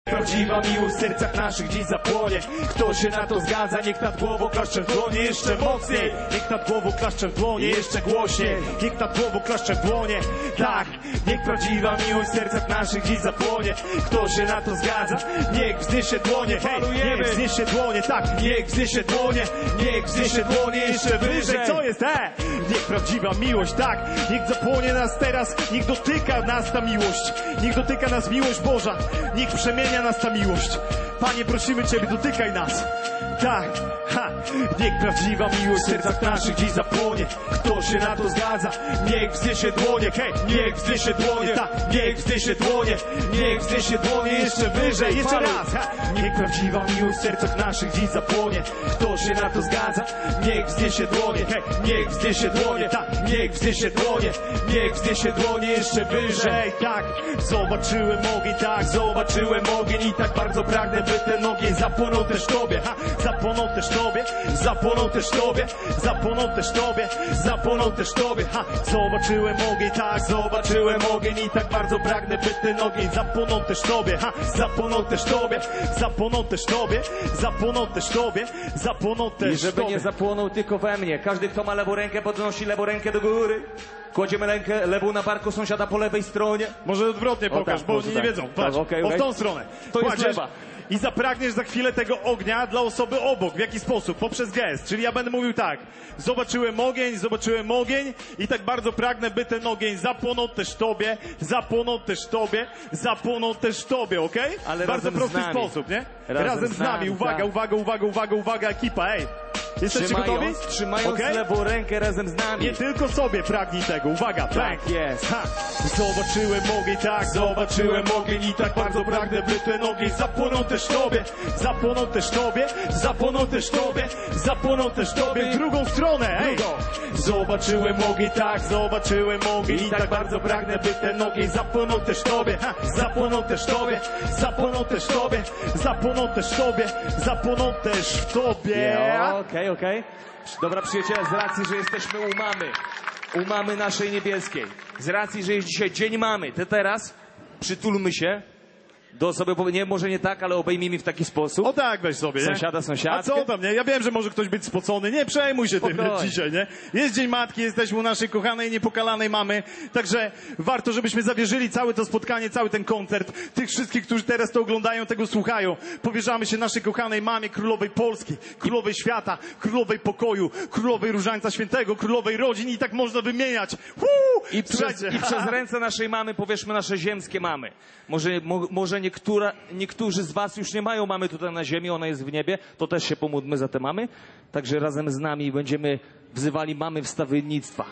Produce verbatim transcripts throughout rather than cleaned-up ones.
Prawdziwa miłość w sercach naszych dziś zapłonie. Kto się na to zgadza, niech nad głową klaszcze w dłonie jeszcze mocniej. Niech nad głową klaszcze w dłonie jeszcze głośniej. Niech nad głową klaszcze w dłonie. Tak, niech prawdziwa miłość w sercach naszych dziś zapłonie. Kto się na to zgadza, niech wzniesie dłonie. Hej, niech wzniesie dłonie, tak, niech wzniesie dłonie. Niech wzniesie dłonie jeszcze wyżej. Co jest, he? Niech prawdziwa miłość, tak, niech zapłonie nas teraz. Niech dotyka nas ta miłość. Niech dotyka nas miłość Boża. Niech przemienia nas ta miłość. Panie, prosimy Ciebie, dotykaj nas. Tak, ha, niech prawdziwa miłość w sercach naszych dziś zapłonie. Kto się na to zgadza, niech wzniesie dłonie. Hej, niech wzniesie dłonie, tak, niech wzniesie dłonie. Niech wzniesie dłonie jeszcze wyżej, jeszcze raz, ha. Niech prawdziwa miłość w sercach naszych dziś zapłonie. Kto się na to zgadza, niech wzniesie dłonie. Hej, niech wzniesie dłonie, tak, niech wzniesie dłonie. Niech wzniesie dłonie jeszcze wyżej, tak. Zobaczyłem ogień, tak, zobaczyłem ogień i tak bardzo pragnę, by ten ogień zapłonął też Tobie, ha. Zapłonął też Tobie, zapłonął też Tobie, zapłonął też Tobie, zapłonął też Tobie, ha. Zobaczyłem ogień, tak, zobaczyłem ogień i tak bardzo pragnę, by ten ogień zapłonął też Tobie, ha. Zapłonął też Tobie, zapłonął też Tobie, zapłonął też Tobie, zapłonął też I żeby Tobie. nie zapłonął tylko we mnie. Każdy, kto ma lewą rękę, podnosi lewą rękę do góry. Kładziemy rękę lewą na barku sąsiada po lewej stronie. Może odwrotnie pokaż, tak, bo może oni tak. nie wiedzą. Patrz, Tak, okay, o okay. w tą stronę. To jest Kładziesz lewa. I zapragniesz za chwilę tego ognia dla osoby obok. W jaki sposób? Poprzez gest. Czyli ja będę mówił tak. Zobaczyłem ogień, zobaczyłem ogień i tak bardzo pragnę, by ten ogień zapłonął też Tobie, zapłonął też Tobie, zapłonął też Tobie, okej? Okay? Ale bardzo razem prosty z nami. sposób, nie? Razem Razem z z nami. nami, Uwaga, tak. uwaga, uwaga, uwaga, uwaga, ekipa, ej. Jesteście gotowi? Trzymając, trzymając Okay? lewą rękę razem z nami. Nie tylko sobie pragnij tego, uwaga, Tak jest. Ha. Zobaczyłem ogień, tak, zobaczyłem ogień i tak bardzo pragnę, by ten ogień zapłonął też Tobie, zapłonął też Tobie, zapłonął też Tobie, zapłonął też Tobie w drugą stronę, ej! Zobaczyłem ogień, tak, zobaczyłem ogień i tak bardzo pragnę, by ten ogień zapłonął też Tobie, ha. Zapłonął też Tobie, zapłonął też Tobie, zapłonął też Tobie, zapłonął też w Tobie. Okej, okej. Dobra, przyjaciele, z racji, że jesteśmy u mamy, u mamy naszej niebieskiej, z racji, że jest dzisiaj Dzień Mamy, to teraz przytulmy się do osoby, nie, może nie tak, ale obejmijmy w taki sposób. O tak, weź sobie, nie? Sąsiada, sąsiadkę. A co tam, nie? Ja wiem, że może ktoś być spocony, nie przejmuj się tym Spokojnie. dzisiaj, nie? Jest Dzień Matki, jesteśmy u naszej kochanej, niepokalanej mamy, także warto, żebyśmy zawierzyli całe to spotkanie, cały ten koncert, tych wszystkich, którzy teraz to oglądają, tego słuchają. Powierzamy się naszej kochanej mamie, królowej Polski, królowej świata, królowej pokoju, królowej Różańca Świętego, królowej rodzin i tak można wymieniać. Uuu! I przez, I przez ręce naszej mamy powieszmy nasze ziemskie mamy. Może, mo, może niektóra, niektórzy z was już nie mają mamy tutaj na ziemi, ona jest w niebie, to też się pomódlmy za te mamy. Także razem z nami będziemy wzywali mamy wstawiennictwa.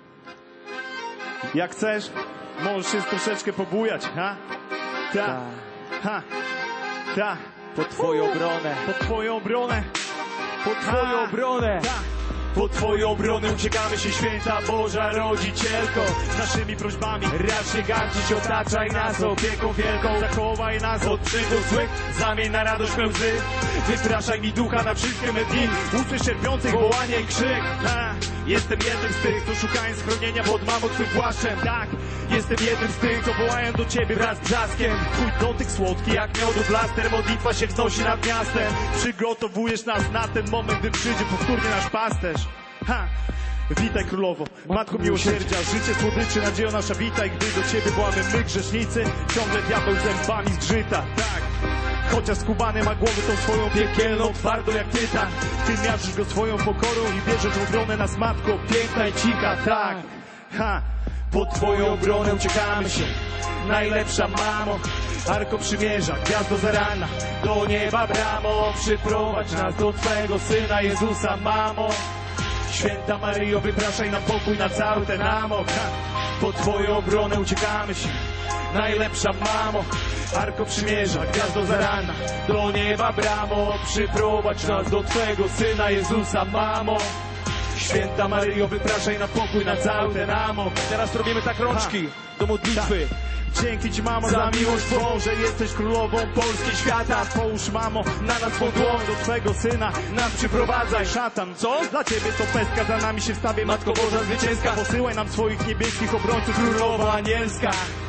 Jak chcesz, możesz się troszeczkę pobujać, ha? Ta, ha, ta. Pod Twoją obronę. Pod Twoją obronę. Pod Twoją Ha. obronę. Ta. Po Twoją obronę uciekamy się, Święta Boża Rodzicielko. Naszymi prośbami racz się gardzić, otaczaj nas opieką wielką. Zachowaj nas od przygód złych, zamień na radość me łzy. Wypraszaj mi ducha na wszystkie me dni. Usłysz cierpiących wołanie i krzyk. Ha. Jestem jednym z tych, co szukają schronienia pod mamą Twym płaszczem. Tak, jestem jednym z tych, co wołają do Ciebie wraz z brzaskiem. Twój dotyk słodki jak miodu blaster, modlitwa się wznosi nad miastem. Przygotowujesz nas na ten moment, gdy przyjdzie powtórnie nasz pasterz. Ha! Witaj królowo, matko miłosierdzia, życie słodyczy, nadziejo nasza witaj, gdy do Ciebie wołamy my grzesznicy, ciągle diabeł zębami zgrzyta, tak. Chociaż skubany ma głowę tą swoją piekielną, twardą jak tytan, Ty miażdżysz go swoją pokorą i bierzesz w obronę nas, matko, piękna i cicha, tak. Ha! Pod Twoją obronę uciekamy się, najlepsza mamo. Arko przymierza, gwiazdo zarana, do nieba bramo. Przyprowadź nas do Twego Syna Jezusa, mamo. Święta Maryjo, wypraszaj nam pokój na cały ten amok. Ha! Pod Twoją obronę uciekamy się, najlepsza mamo. Arko przymierza, gwiazdo zarana, do nieba bramo. Przyprowadź nas do Twego Syna Jezusa, mamo. Święta Maryjo, wypraszaj nam pokój na cały ten amok. Teraz robimy tak rączki Ha. do modlitwy. Dzięki Ci, mamo, za miłość Twą, że jesteś królową Polski świata. Połóż, mamo, na nas swą dłoń, do Twego Syna nas przyprowadzaj, szatan. Co? Dla Ciebie to pestka, za nami się wstawię, Matko Boża zwycięska. Posyłaj nam swoich niebieskich obrońców, królowa anielska.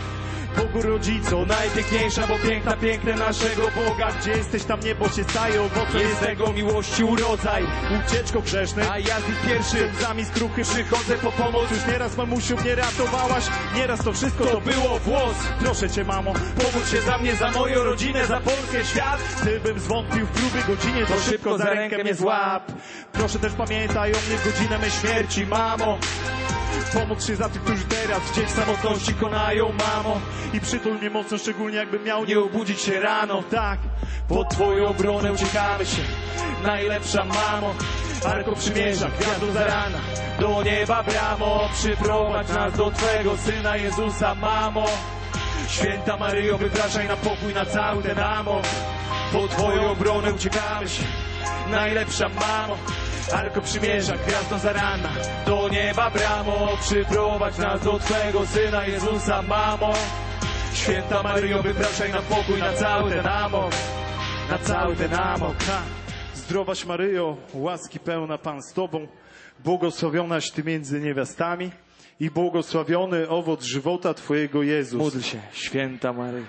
Bogu rodzico, najpiękniejsza, bo piękna, piękne naszego Boga. Gdzie jesteś, tam niebo się staje, owocem jest tego miłości urodzaj. Ucieczko grzesznej, a ja z nich pierwszy, łzami skruchy przychodzę po pomoc. Już nieraz mamusiu mnie ratowałaś, nieraz to wszystko to było włos. Proszę cię mamo, pomóż się za mnie, za moją rodzinę, za Polskę, świat. Gdybym zwątpił w próby godzinie, to, to szybko za rękę mnie złap. Proszę też pamiętaj o mnie w godzinę mej śmierci, mamo. Pomóc się za tych, którzy teraz gdzieś w samotności konają, mamo. I przytul mnie mocno, szczególnie jakbym miał nie obudzić się rano. Tak, pod twoją obronę uciekamy się, najlepsza mamo. Arko przymierza, gwiazdą za rana, do nieba bramo. Przyprowadź nas do twego Syna Jezusa, mamo. Święta Maryjo, wypraszaj na pokój na cały ten amor. Pod twoją obronę uciekamy się, najlepsza mamo. Arko przymierza, gwiazdą za rana, do nieba bramo. Przyprowadź nas do twego Syna Jezusa, mamo. Święta Maryjo, wypraszaj na pokój na cały ten amor, na cały ten amor. Ha. Zdrowaś Maryjo, łaski pełna Pan z tobą, błogosławionaś ty między niewiastami i błogosławiony owoc żywota twojego Jezus. Módl się, święta Maryjo.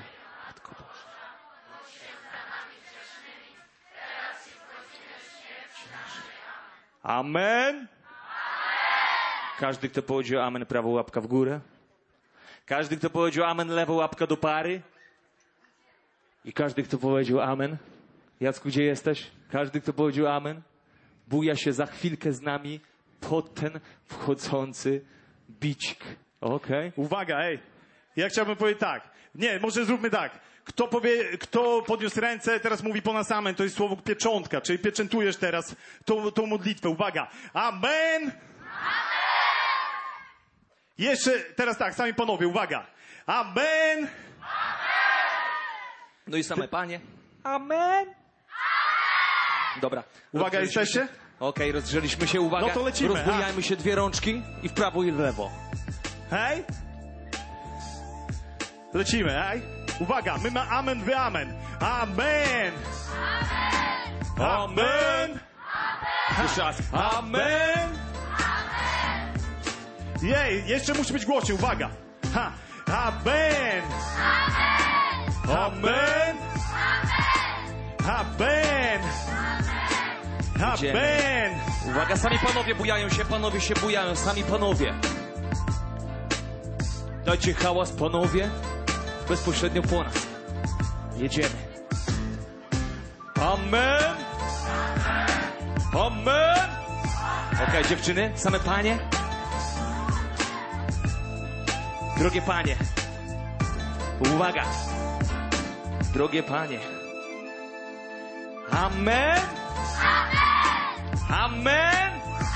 Amen. Każdy, kto powiedział amen, prawo łapka w górę. Każdy, kto powiedział amen, lewo łapka do pary. I każdy, kto powiedział amen. Jacku, gdzie jesteś? Każdy, kto powiedział amen, buja się za chwilkę z nami pod ten wchodzący bicik. Okej? Okay. Uwaga, ej. Ja chciałbym powiedzieć tak. Nie, może zróbmy tak. Kto powie, kto podniósł ręce, teraz mówi po nas amen. To jest słowo pieczątka, czyli pieczętujesz teraz tą, tą modlitwę. Uwaga. Amen. Amen. Jeszcze, teraz tak, sami panowie, uwaga. Amen. Amen. No i same panie. Amen. Dobra. Uwaga, jesteście? Okej, okay, rozgrzeliśmy się, uwaga. No to lecimy. Rozbujajmy się dwie rączki i w prawo i w lewo. Hej. Lecimy, hej. Uwaga, my ma amen, wy amen. Amen. Amen. Amen. Jeszcze raz. Amen. Jej, jeszcze musi być głośniej, uwaga. Ha. Amen. Amen. Amen. Amen. Amen. Uwaga, sami panowie bujają się, panowie się bujają, sami panowie. Dajcie hałas, panowie, bezpośrednio po nas. Jedziemy. Amen. Amen. Okej, okay, dziewczyny, same panie. Drogie panie. Uwaga. Drogie panie. Amen. Amen.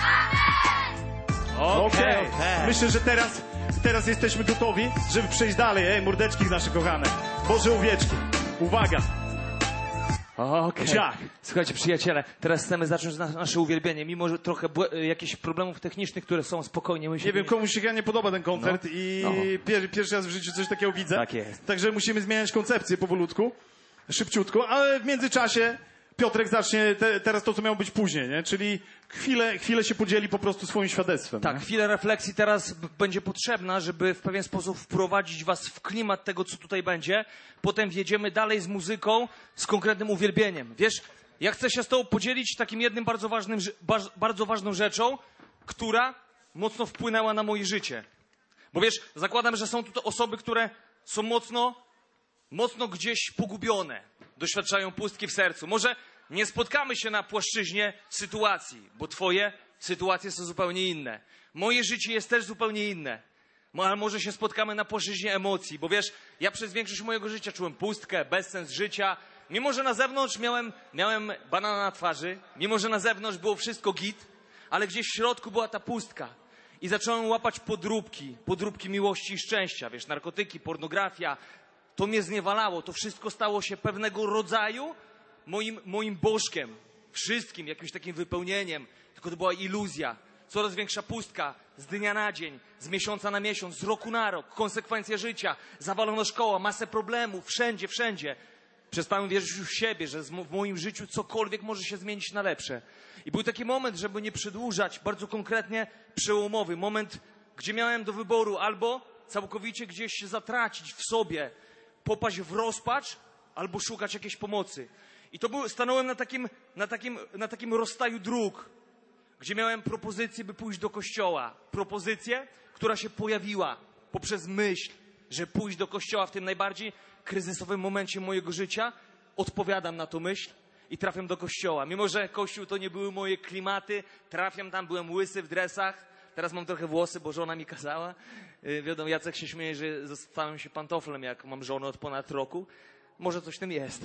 Okej. Okay. Okay. Myślę, że teraz, teraz jesteśmy gotowi, żeby przejść dalej. Ej, mordeczki nasze kochane. Boże owieczki. Uwaga. Okej. Okay. Słuchajcie, przyjaciele, teraz chcemy zacząć na, nasze uwielbienie. Mimo, że trochę jakichś problemów technicznych, które są, spokojnie. Nie wiem, komuś się nie podoba ten koncert no. i no. pier, pierwszy raz w życiu coś takiego widzę. Tak jest. Także musimy zmieniać koncepcję powolutku, szybciutko, ale w międzyczasie Piotrek zacznie te, teraz to, co miało być później, nie? Czyli chwilę, chwilę się podzieli po prostu swoim świadectwem. Tak, nie? chwilę refleksji teraz będzie potrzebna, żeby w pewien sposób wprowadzić was w klimat tego, co tutaj będzie. Potem wjedziemy dalej z muzyką, z konkretnym uwielbieniem. Wiesz, ja chcę się z tobą podzielić takim jednym bardzo ważnym, bardzo ważną rzeczą, która mocno wpłynęła na moje życie. Bo wiesz, zakładam, że są tutaj osoby, które są mocno, mocno gdzieś pogubione. Doświadczają pustki w sercu. Może nie spotkamy się na płaszczyźnie sytuacji, bo twoje sytuacje są zupełnie inne. Moje życie jest też zupełnie inne. Ale może się spotkamy na płaszczyźnie emocji, bo wiesz, ja przez większość mojego życia czułem pustkę, bezsens życia. Mimo, że na zewnątrz miałem, miałem banana na twarzy, mimo, że na zewnątrz było wszystko git, ale gdzieś w środku była ta pustka. I zacząłem łapać podróbki, podróbki miłości i szczęścia. Wiesz, narkotyki, pornografia. To mnie zniewalało, to wszystko stało się pewnego rodzaju moim, moim bożkiem. Wszystkim, jakimś takim wypełnieniem. Tylko to była iluzja. Coraz większa pustka z dnia na dzień, z miesiąca na miesiąc, z roku na rok. Konsekwencje życia, zawalona szkoła, masę problemów, wszędzie, wszędzie. Przestałem wierzyć już w siebie, że w moim życiu cokolwiek może się zmienić na lepsze. I był taki moment, żeby nie przedłużać, bardzo konkretnie przełomowy. Moment, gdzie miałem do wyboru albo całkowicie gdzieś się zatracić w sobie, popaść w rozpacz albo szukać jakiejś pomocy. I to był, stanąłem na takim, na takim, na takim rozstaju dróg, gdzie miałem propozycję, by pójść do kościoła. Propozycję, która się pojawiła poprzez myśl, że pójść do kościoła w tym najbardziej kryzysowym momencie mojego życia. Odpowiadam na tą myśl i trafiam do kościoła. Mimo że kościół to nie były moje klimaty, trafiam tam, byłem łysy w dresach. Teraz mam trochę włosy, bo żona mi kazała. Yy, wiadomo, Jacek się śmieje, że zostałem się pantoflem, jak mam żonę od ponad roku. Może coś w tym jest.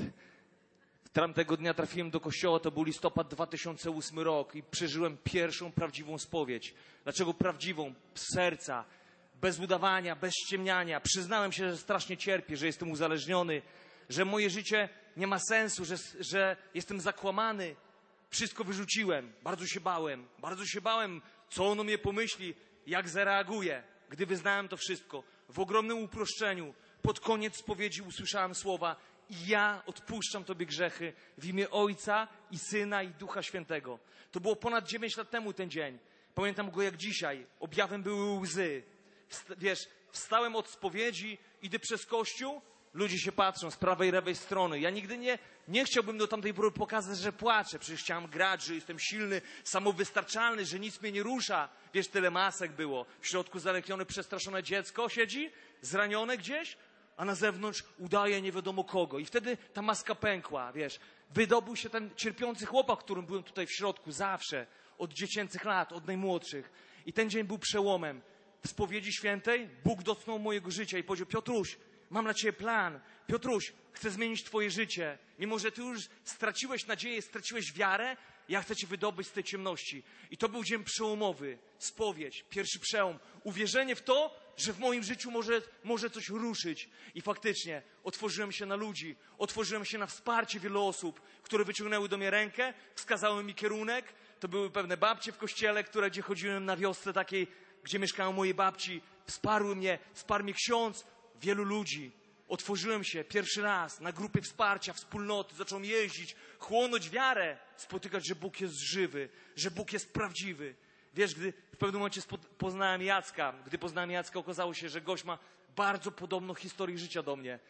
Tamtego dnia trafiłem do kościoła, to był listopad dwa tysiące ósmy rok i przeżyłem pierwszą prawdziwą spowiedź. Dlaczego prawdziwą? Z serca, bez udawania, bez ściemniania. Przyznałem się, że strasznie cierpię, że jestem uzależniony, że moje życie nie ma sensu, że, że jestem zakłamany. Wszystko wyrzuciłem. Bardzo się bałem. Bardzo się bałem, co ono mnie pomyśli, jak zareaguje. Gdy wyznałem to wszystko, w ogromnym uproszczeniu, pod koniec spowiedzi usłyszałem słowa: i ja odpuszczam Tobie grzechy w imię Ojca i Syna i Ducha Świętego. To było ponad dziewięć lat temu ten dzień. Pamiętam go jak dzisiaj. Objawem były łzy. Wst- wiesz, wstałem od spowiedzi, idę przez kościół, ludzie się patrzą z prawej i lewej strony. Ja nigdy nie, nie chciałbym do tamtej pory pokazać, że płaczę. Przecież chciałem grać, że jestem silny, samowystarczalny, że nic mnie nie rusza. Wiesz, tyle masek było. W środku zalęknione, przestraszone dziecko siedzi, zranione gdzieś, a na zewnątrz udaje nie wiadomo kogo. I wtedy ta maska pękła, wiesz. Wydobył się ten cierpiący chłopak, którym byłem tutaj w środku zawsze. Od dziecięcych lat, od najmłodszych. I ten dzień był przełomem. W spowiedzi świętej Bóg dotknął mojego życia i powiedział: Piotruś, mam dla Ciebie plan. Piotruś, chcę zmienić Twoje życie. Mimo że Ty już straciłeś nadzieję, straciłeś wiarę, ja chcę Cię wydobyć z tej ciemności. I to był dzień przełomowy. Spowiedź, pierwszy przełom. Uwierzenie w to, że w moim życiu może, może coś ruszyć. I faktycznie otworzyłem się na ludzi. Otworzyłem się na wsparcie wielu osób, które wyciągnęły do mnie rękę, wskazały mi kierunek. To były pewne babcie w kościele, które gdzie chodziłem na wiosce takiej, gdzie mieszkają moje babci. Wsparły mnie, wsparł mnie ksiądz. Wielu ludzi. Otworzyłem się pierwszy raz na grupy wsparcia, wspólnoty. Zacząłem jeździć, chłonąć wiarę. Spotykać, że Bóg jest żywy, że Bóg jest prawdziwy. Wiesz, gdy w pewnym momencie poznałem Jacka, gdy poznałem Jacka, okazało się, że gość ma bardzo podobną historię życia do mnie.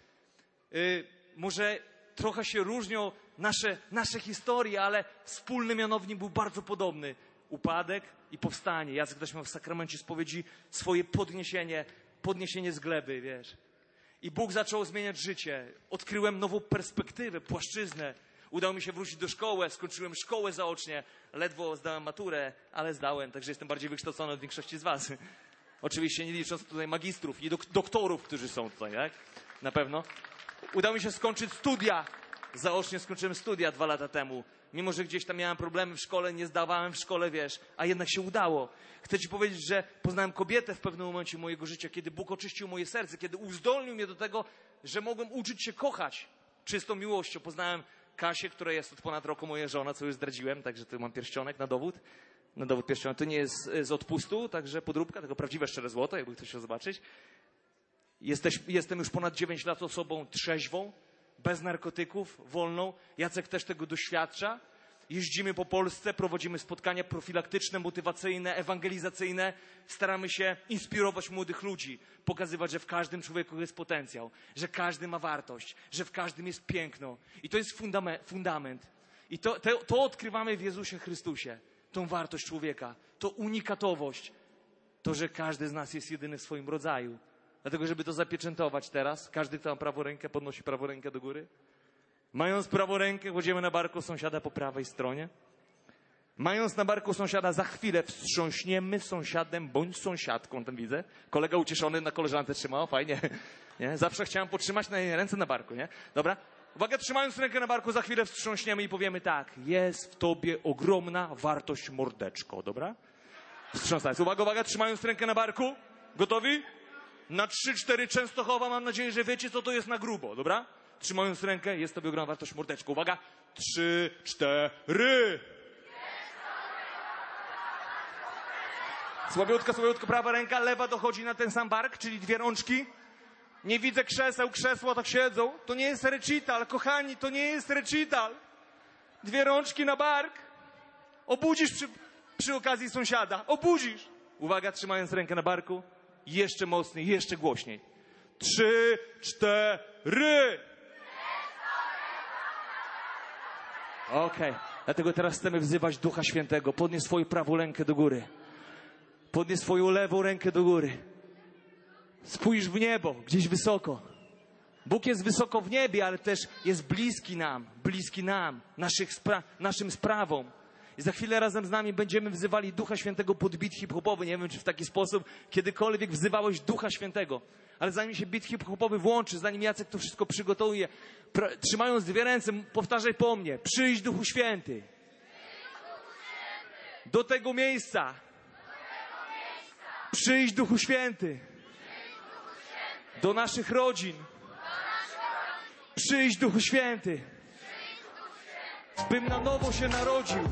Yy, może trochę się różnią nasze, nasze historie, ale wspólny mianownik był bardzo podobny. Upadek i powstanie. Jacek też miał w sakramencie spowiedzi swoje podniesienie, podniesienie z gleby, wiesz. I Bóg zaczął zmieniać życie. Odkryłem nową perspektywę, płaszczyznę. Udało mi się wrócić do szkoły, skończyłem szkołę zaocznie. Ledwo zdałem maturę, ale zdałem, także jestem bardziej wykształcony od większości z was. Oczywiście nie licząc tutaj magistrów i dok- doktorów, którzy są tutaj, tak? Na pewno. Udało mi się skończyć studia. Zaocznie skończyłem studia dwa lata temu. Mimo że gdzieś tam miałem problemy w szkole, nie zdawałem w szkole, wiesz, a jednak się udało. Chcę Ci powiedzieć, że poznałem kobietę w pewnym momencie mojego życia, kiedy Bóg oczyścił moje serce, kiedy uzdolnił mnie do tego, że mogłem uczyć się kochać czystą miłością. Poznałem Kasię, która jest od ponad roku moja żona, co już zdradziłem, także tu mam pierścionek na dowód. Na dowód pierścionek. To nie jest z odpustu, także podróbka, tylko prawdziwe szczere złoto, jakby ktoś chciał zobaczyć. Jesteś, jestem już ponad dziewięć lat osobą trzeźwą, bez narkotyków, wolną. Jacek też tego doświadcza. Jeździmy po Polsce, prowadzimy spotkania profilaktyczne, motywacyjne, ewangelizacyjne. Staramy się inspirować młodych ludzi, pokazywać, że w każdym człowieku jest potencjał, że każdy ma wartość, że w każdym jest piękno. I to jest fundament. fundament. I to, to, to odkrywamy w Jezusie Chrystusie. Tą wartość człowieka, to unikatowość. To, że każdy z nas jest jedyny w swoim rodzaju. Dlatego, żeby to zapieczętować teraz, każdy, kto ma prawą rękę, podnosi prawą rękę do góry. Mając prawą rękę, kładziemy na barku sąsiada po prawej stronie. Mając na barku sąsiada, za chwilę wstrząśniemy sąsiadem bądź sąsiadką. Ten widzę. Kolega ucieszony na koleżance trzymał, fajnie. Nie? Zawsze chciałem potrzymać na jej ręce na barku, nie? Dobra. Uwaga, trzymając rękę na barku, za chwilę wstrząśniemy i powiemy tak. Jest w tobie ogromna wartość, mordeczko, dobra? Wstrząsając. Uwaga, uwaga, trzymając rękę na barku. Gotowi? Na trzy, cztery Częstochowa, mam nadzieję, że wiecie, co to jest na grubo, dobra? Trzymając rękę, jest tobie ogromna wartość, mordeczko. Uwaga, trzy, cztery. Słabiutko, słabiutko, prawa ręka, lewa dochodzi na ten sam bark, czyli dwie rączki. Nie widzę krzeseł, krzesła tak siedzą. To nie jest recital, kochani, to nie jest recital. Dwie rączki na bark. Obudzisz przy, przy okazji sąsiada, obudzisz. Uwaga, trzymając rękę na barku. Jeszcze mocniej, jeszcze głośniej. Trzy, cztery. Okej, okay. Dlatego teraz chcemy wzywać Ducha Świętego. Podnieś swoją prawą rękę do góry. Podnieś swoją lewą rękę do góry. Spójrz w niebo, gdzieś wysoko. Bóg jest wysoko w niebie, ale też jest bliski nam, bliski nam, naszych spra- naszym sprawom. I za chwilę razem z nami będziemy wzywali Ducha Świętego pod beat hip-hopowy. Nie wiem, czy w taki sposób kiedykolwiek wzywałeś Ducha Świętego. Ale zanim się beat hip-hopowy włączy, zanim Jacek to wszystko przygotuje, pra- trzymając dwie ręce, powtarzaj po mnie. Przyjdź Duchu Święty. Do tego miejsca. Przyjdź Duchu Święty. Do naszych rodzin. Przyjdź Duchu Święty. Bym na nowo się narodził.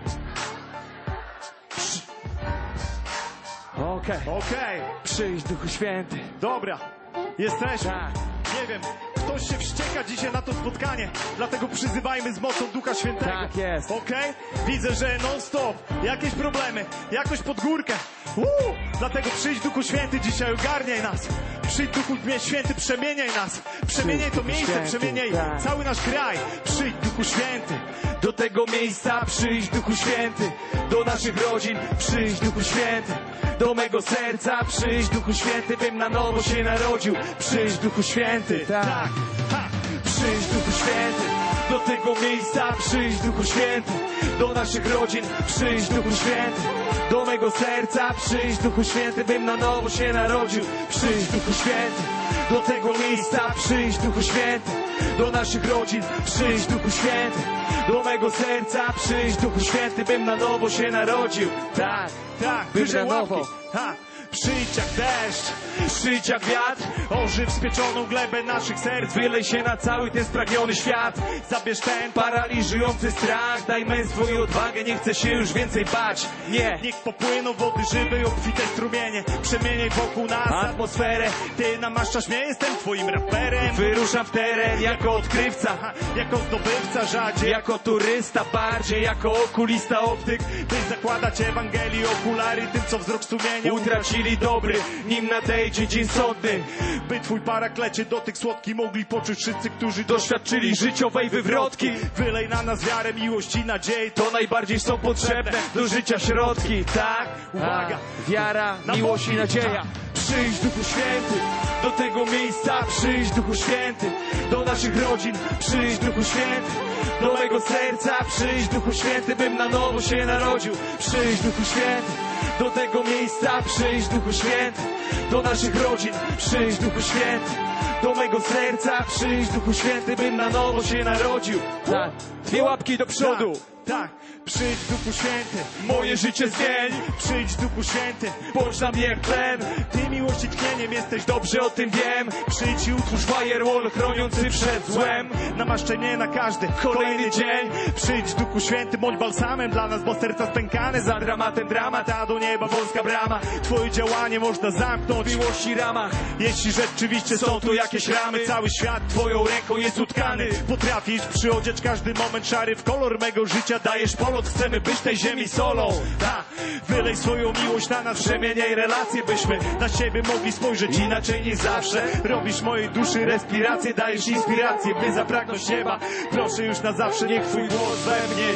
Okej. Okej. Okay. Przyjdź Duchu Święty. Dobra. Jesteśmy. Tak. Nie wiem, ktoś się wścieka dzisiaj na to spotkanie, dlatego przyzywajmy z mocą Ducha Świętego. Tak jest. Okej? Okay? Widzę, że non-stop, jakieś problemy, jakoś pod górkę. Uuu! Dlatego przyjdź Duchu Święty dzisiaj, ogarniaj nas. Przyjdź Duchu Święty, przemieniaj nas. Przemieniaj to miejsce, przemieniaj cały nasz kraj. Przyjdź Duchu Święty. Do tego miejsca przyjdź Duchu Święty. Do naszych rodzin przyjdź Duchu Święty. Do mego serca przyjdź Duchu Święty, bym na nowo się narodził. Przyjdź Duchu Święty. Tak. Ha. Przyjdź Duchu Święty. Do tego miejsca przyjdź Duchu Święty. Do naszych rodzin przyjdź Duchu Święty. Do mego serca przyjdź Duchu Święty, bym na nowo się narodził. Przyjdź Duchu Święty. Do tego miejsca przyjdź Duchu Święty. Do naszych rodzin przyjdź Duchu Święty. Do mego serca przyjdź Duchu Święty, bym na nowo się narodził. Tak, tak, wyżej łapki. Ha. Przyjdź jak deszcz, przyjdź jak wiatr, ożyw spieczoną glebę naszych serc. Wylej się na cały ten spragniony świat. Zabierz ten paraliżujący strach. Daj męstwo i odwagę, nie chcę się już więcej bać. Nie. Niech popłyną wody żywej, obfite strumienie. Przemieniaj wokół nas atmosferę. Ty namaszczasz mnie, jestem twoim raperem. Wyruszam w teren jako odkrywca, ha, jako zdobywca rzadziej, jako turysta bardziej, jako okulista optyk. By zakładać Ewangelii okulary tym, co wzrok sumienia utracili dobry, nim nadejdzie dzień sądny. By twój paraklecie dotyk słodki mogli poczuć wszyscy, którzy doświadczyli życiowej wywrotki. Wylej na nas wiarę, miłość i nadzieję. To najbardziej są potrzebne do życia środki. Tak, uwaga, A, wiara, miłość i nadzieja. Przyjdź Duchu Święty. Do tego miejsca przyjdź Duchu Święty. Do naszych rodzin przyjdź Duchu Święty. Do mego serca przyjdź Duchu Święty, bym na nowo się narodził. Przyjdź Duchu Święty. Do tego miejsca przyjdź Duchu Święty. Do naszych rodzin przyjdź Duchu Święty. Do mego serca przyjdź Duchu Święty, bym na nowo się narodził. Tak. Dwie łapki do przodu. Tak, tak. Przyjdź Duchu Święty, moje życie zmień. Przyjdź Duchu Święty, bądź na mnie jak tlen. Ty miłości tchnieniem jesteś, dobrze o tym wiem. Przyjdź i utwórz firewall chroniący przed złem. Namaszczenie na każdy kolejny dzień. Przyjdź Duchu Święty, bądź balsamem dla nas, bo serca spękane za dramatem dramat, a do nieba wąska brama. Twoje działanie można zamknąć w miłości ramach. Jeśli rzeczywiście są tu jakieś ramy, cały świat twoją ręką jest utkany. Potrafisz przyodziać każdy moment szary w kolor mego życia, dajesz polot, chcemy być tej ziemi solą. Ta, wylej swoją miłość na nas, przemieniaj relacje, byśmy na siebie mogli spojrzeć inaczej niż zawsze. Robisz mojej duszy respirację, dajesz inspirację, by zapragnąć nieba. Proszę już na zawsze, niech twój głos we mnie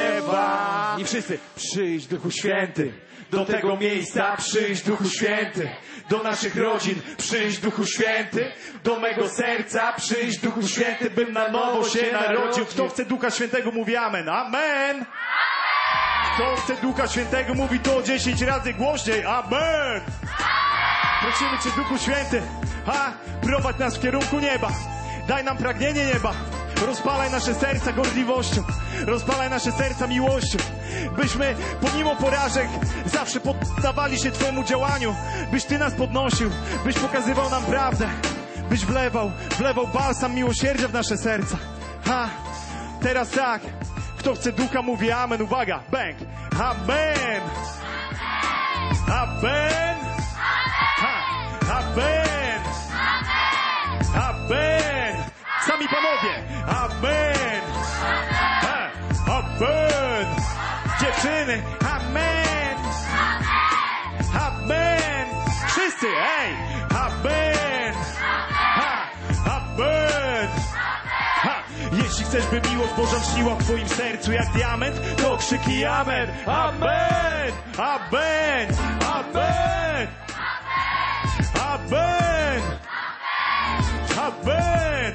śpiewa. I wszyscy, przyjdź Duchu Święty. Do tego miejsca przyjdź Duchu Święty. Do naszych rodzin przyjdź Duchu Święty. Do mego serca przyjdź Duchu Święty, bym na nowo się narodził. Kto chce Ducha Świętego, mówi amen. Amen. Kto chce Ducha Świętego, mówi to dziesięć razy głośniej. Amen. Prosimy Cię, Duchu Święty, ha, prowadź nas w kierunku nieba. Daj nam pragnienie nieba. Rozpalaj nasze serca gorliwością. Rozpalaj nasze serca miłością. Byśmy pomimo porażek zawsze poddawali się Twojemu działaniu. Byś Ty nas podnosił. Byś pokazywał nam prawdę. Byś wlewał, wlewał balsam miłosierdzia w nasze serca. Ha, teraz tak. Kto chce Ducha, mówi amen. Uwaga, bang. Amen. Amen. Ha, amen. Amen. Sami panowie. Amen. Ha, amen. Dziewczyny. Amen. Amen. Wszyscy. Wszyscy, ej! Amen! Ha! Amen! Ha! Jeśli chcesz, by miłość Boża śniła w twoim sercu jak diament, to krzyki amen! Amen! Amen! Amen! Amen! Amen!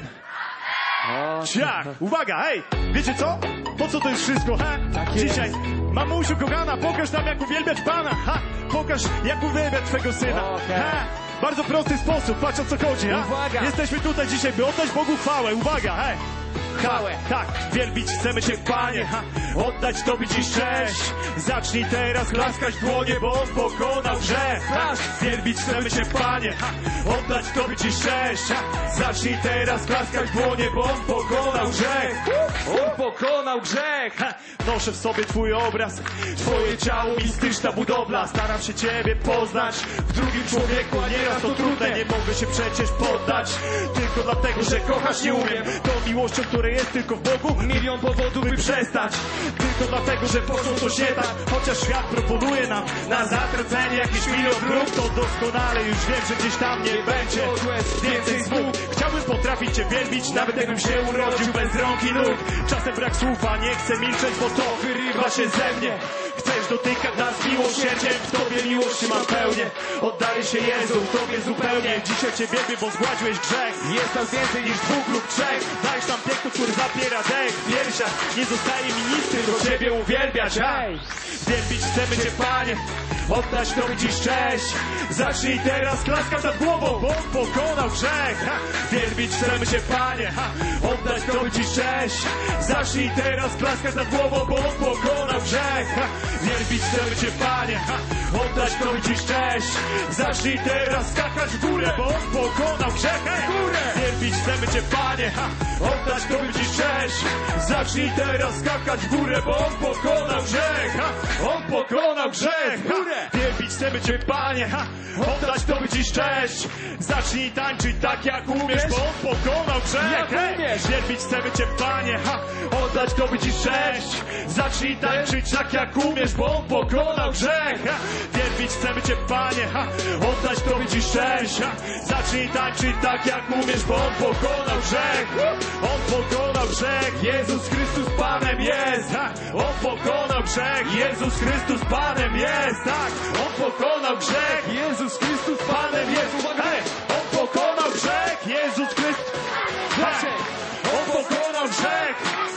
Ciach! Uwaga, hej! Wiecie co? Po co to jest wszystko, ha? Tak jest. Dzisiaj, mamusiu kochana, pokaż nam, jak uwielbiać Pana, ha? Pokaż, jak uwielbiać Twego Syna, Okej. ha? Bardzo prosty sposób, patrz, o co chodzi, ha? Uwaga. Jesteśmy tutaj dzisiaj, by oddać Bogu chwałę, uwaga, hej! Chwałę. Tak, wielbić chcemy Cię, Panie, ha? Oddać Tobie dziś cześć. Zacznij teraz klaskać dłonie, bo On pokonał grzech, ha? Wielbić chcemy Cię, Panie, ha? Oddać Tobie dziś cześć, ha? Zacznij teraz klaskać dłonie, bo On pokonał grzech. On pokonał grzech. Ha, noszę w sobie Twój obraz, Twoje ciało mistyczna budowla. Staram się Ciebie poznać w drugim człowieku, a nieraz to trudne. Nie mogę się przecież poddać, tylko dlatego, że kochać nie umiem. Tą miłością, której jest tylko w Bogu, Milion powodów, by przestać. Tylko dlatego, że poszło coś nie tak. Chociaż świat proponuje nam na zatracenie jakiś milion dróg, to doskonale już wiem, że gdzieś tam nie będzie więcej zwłok. Chciałbym potrafić Cię wielbić, nawet jakbym się urodził bez rąk i nóg. Czasem brak słów, a nie chcę milczeć, bo to wyrywa się ze mnie. Chcesz dotykać nas miłosierdziem, w Tobie miłości mam pełnię. Oddaję się Jezu, Tobie zupełnie. Dzisiaj Cię wielbię, bo zgładziłeś grzech. Jest nas więcej niż Dwóch lub trzech, dajesz nam piękno, który zapiera dech. W piersiach nie zostaje mi nic, tylko Ciebie uwielbiać, a? Wielbić chcemy Cię, Panie, oddać Tobie dziś cześć. Zacznij teraz klaskać nad głową, bo On pokonał grzech, ha? Wielbić chcemy Cię, Panie, ha? Oddać Tobie dziś cześć. Zacznij teraz klaskać nad głową, bo On pokonał grzech, ha? Wielbić chcemy Cię, Panie, ha? Oddać Tobie dziś cześć. Zacznij teraz skakać w górę, bo On pokonał grzech, hej! Wielbić chcemy Cię, Panie, ha? Oddać Tobie dziś cześć. Zacznij teraz skakać w górę, bo On pokonał grzech, ha? On pokonał grzech, ha? Wielbić chcemy Cię, Panie, ha? Oddać Tobie dziś cześć. Zacznij tańczyć tak, jak umiesz, bo On pokonał grzech, Jak hej! umiesz. Wielbić chcemy Cię, Panie, ha? Oddać Tobie dziś cześć. Zacznij tańczyć tak, jak umiesz, bo On pokonał grzech, ha? Wielbić chcemy Cię, Panie, ha? Oddać Tobie dziś cześć, ha? Zacznij tańczyć tak, jak umiesz, bo On pokonał grzech. On pokonał grzech, Jezus Chrystus Panem jest, ha? On pokonał grzech, Jezus Chrystus Panem jest, tak? On pokonał grzech, Jezus Chrystus Panem jest, uwaga, hej! On pokonał grzech, Jezus Chrystus, hej! On pokonał grzech,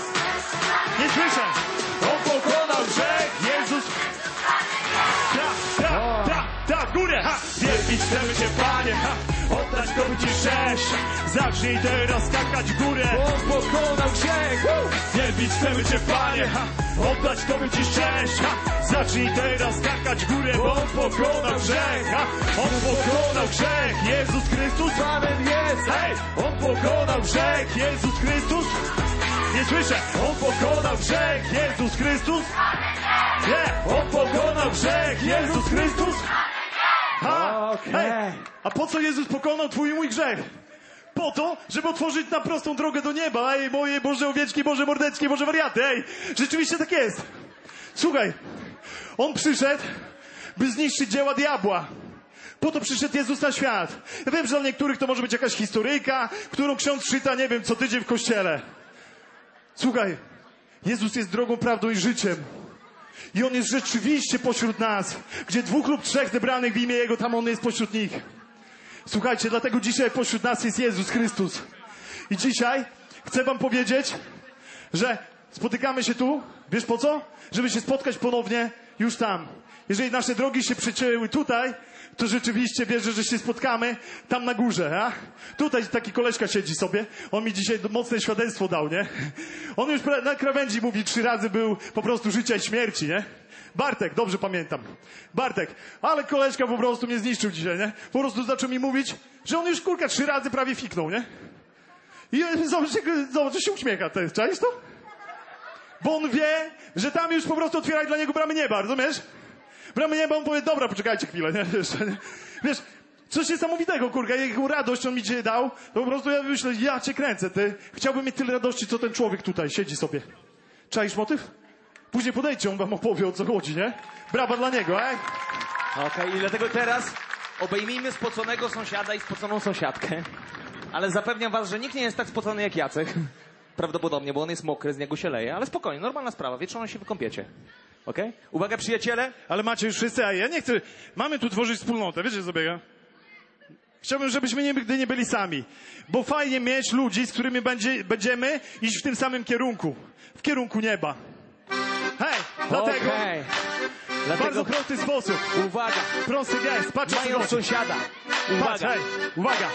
nie słyszę, On pokonał grzech, Jezus, ta, ta, ta, ta, górę, ha! Wielbić chcemy Cię, Panie, ha! Oddać Tobie dziś cześć. Zacznij teraz skakać w górę, On pokonał grzech. wielbić chcemy Cię, Panie, ha! Oddać Tobie dziś cześć, ha! Zacznij teraz skakać w górę, bo On pokonał grzech, ha! On pokonał grzech, Jezus Chrystus Panem jest. hej! On pokonał grzech, Jezus Chrystus. Nie słyszę, On pokonał grzech, Jezus Chrystus. Nie, On pokonał grzech, Jezus Chrystus. Ha! Okej. Hej! A po co Jezus pokonał Twój i mój grzech? Po to, żeby otworzyć na prostą drogę do nieba. Ej, moje Boże owieczki, Boże mordeczki, Boże wariaty. Ej, rzeczywiście tak jest. Słuchaj, On przyszedł, by zniszczyć dzieła diabła. Po to przyszedł Jezus na świat. Ja wiem, że dla niektórych to może być jakaś historyjka, którą ksiądz czyta, nie wiem, co tydzień w kościele. Słuchaj, Jezus jest drogą, prawdą i życiem. I On jest rzeczywiście pośród nas. Gdzie dwóch lub trzech zebranych w imię Jego, tam On jest pośród nich. Słuchajcie, dlatego dzisiaj pośród nas jest Jezus Chrystus. I dzisiaj chcę wam powiedzieć, że spotykamy się tu, wiesz po co? Żeby się spotkać ponownie już tam. Jeżeli nasze drogi się przecięły tutaj, to rzeczywiście wierzę, że się spotkamy tam na górze, a? Tutaj taki koleżka siedzi sobie, on mi dzisiaj mocne świadectwo dał, nie? On już na krawędzi mówi, trzy razy był po prostu życia i śmierci, nie? Bartek, dobrze pamiętam. Bartek, ale koleżka po prostu mnie zniszczył dzisiaj, nie? Po prostu zaczął mi mówić, że on już kurka trzy razy prawie fiknął, nie? I zobacz, zobacz, że się uśmiecha, to jest, czaisz to? Bo on wie, że tam już po prostu otwieraj dla niego bramy nieba, rozumiesz? Bramy nieba, on powie, dobra, poczekajcie chwilę, nie? Wiesz, nie? Wiesz, coś niesamowitego, kurka, jaką radość on mi dzisiaj dał, to po prostu ja myślę, ja cię kręcę, ty. Chciałbym mieć tyle radości, co ten człowiek tutaj siedzi sobie. Czaisz motyw? Później podejdźcie, on wam opowie, o co chodzi, nie? Brawa dla niego, ej? Okej, i dlatego teraz Obejmijmy spoconego sąsiada i spoconą sąsiadkę. Ale zapewniam was, że nikt nie jest tak spocony jak Jacek. Prawdopodobnie, bo on jest mokry, z niego się leje. Ale spokojnie, normalna sprawa. Wieczorem się wykąpiecie. Okej? Okay? Uwaga, przyjaciele. Ale macie już wszyscy, a ja nie chcę... Mamy tu tworzyć wspólnotę, wiecie co biega? Chciałbym, żebyśmy nigdy nie byli sami. Bo fajnie mieć ludzi, z którymi będzie, będziemy iść w tym samym kierunku. W kierunku nieba. Hej, dlatego... Okay. W Dlatego... bardzo prosty sposób. Uwaga. Prosty gest. Patrzcie, Mają co sąsiada. Uwaga. Patrz, hej, uwaga.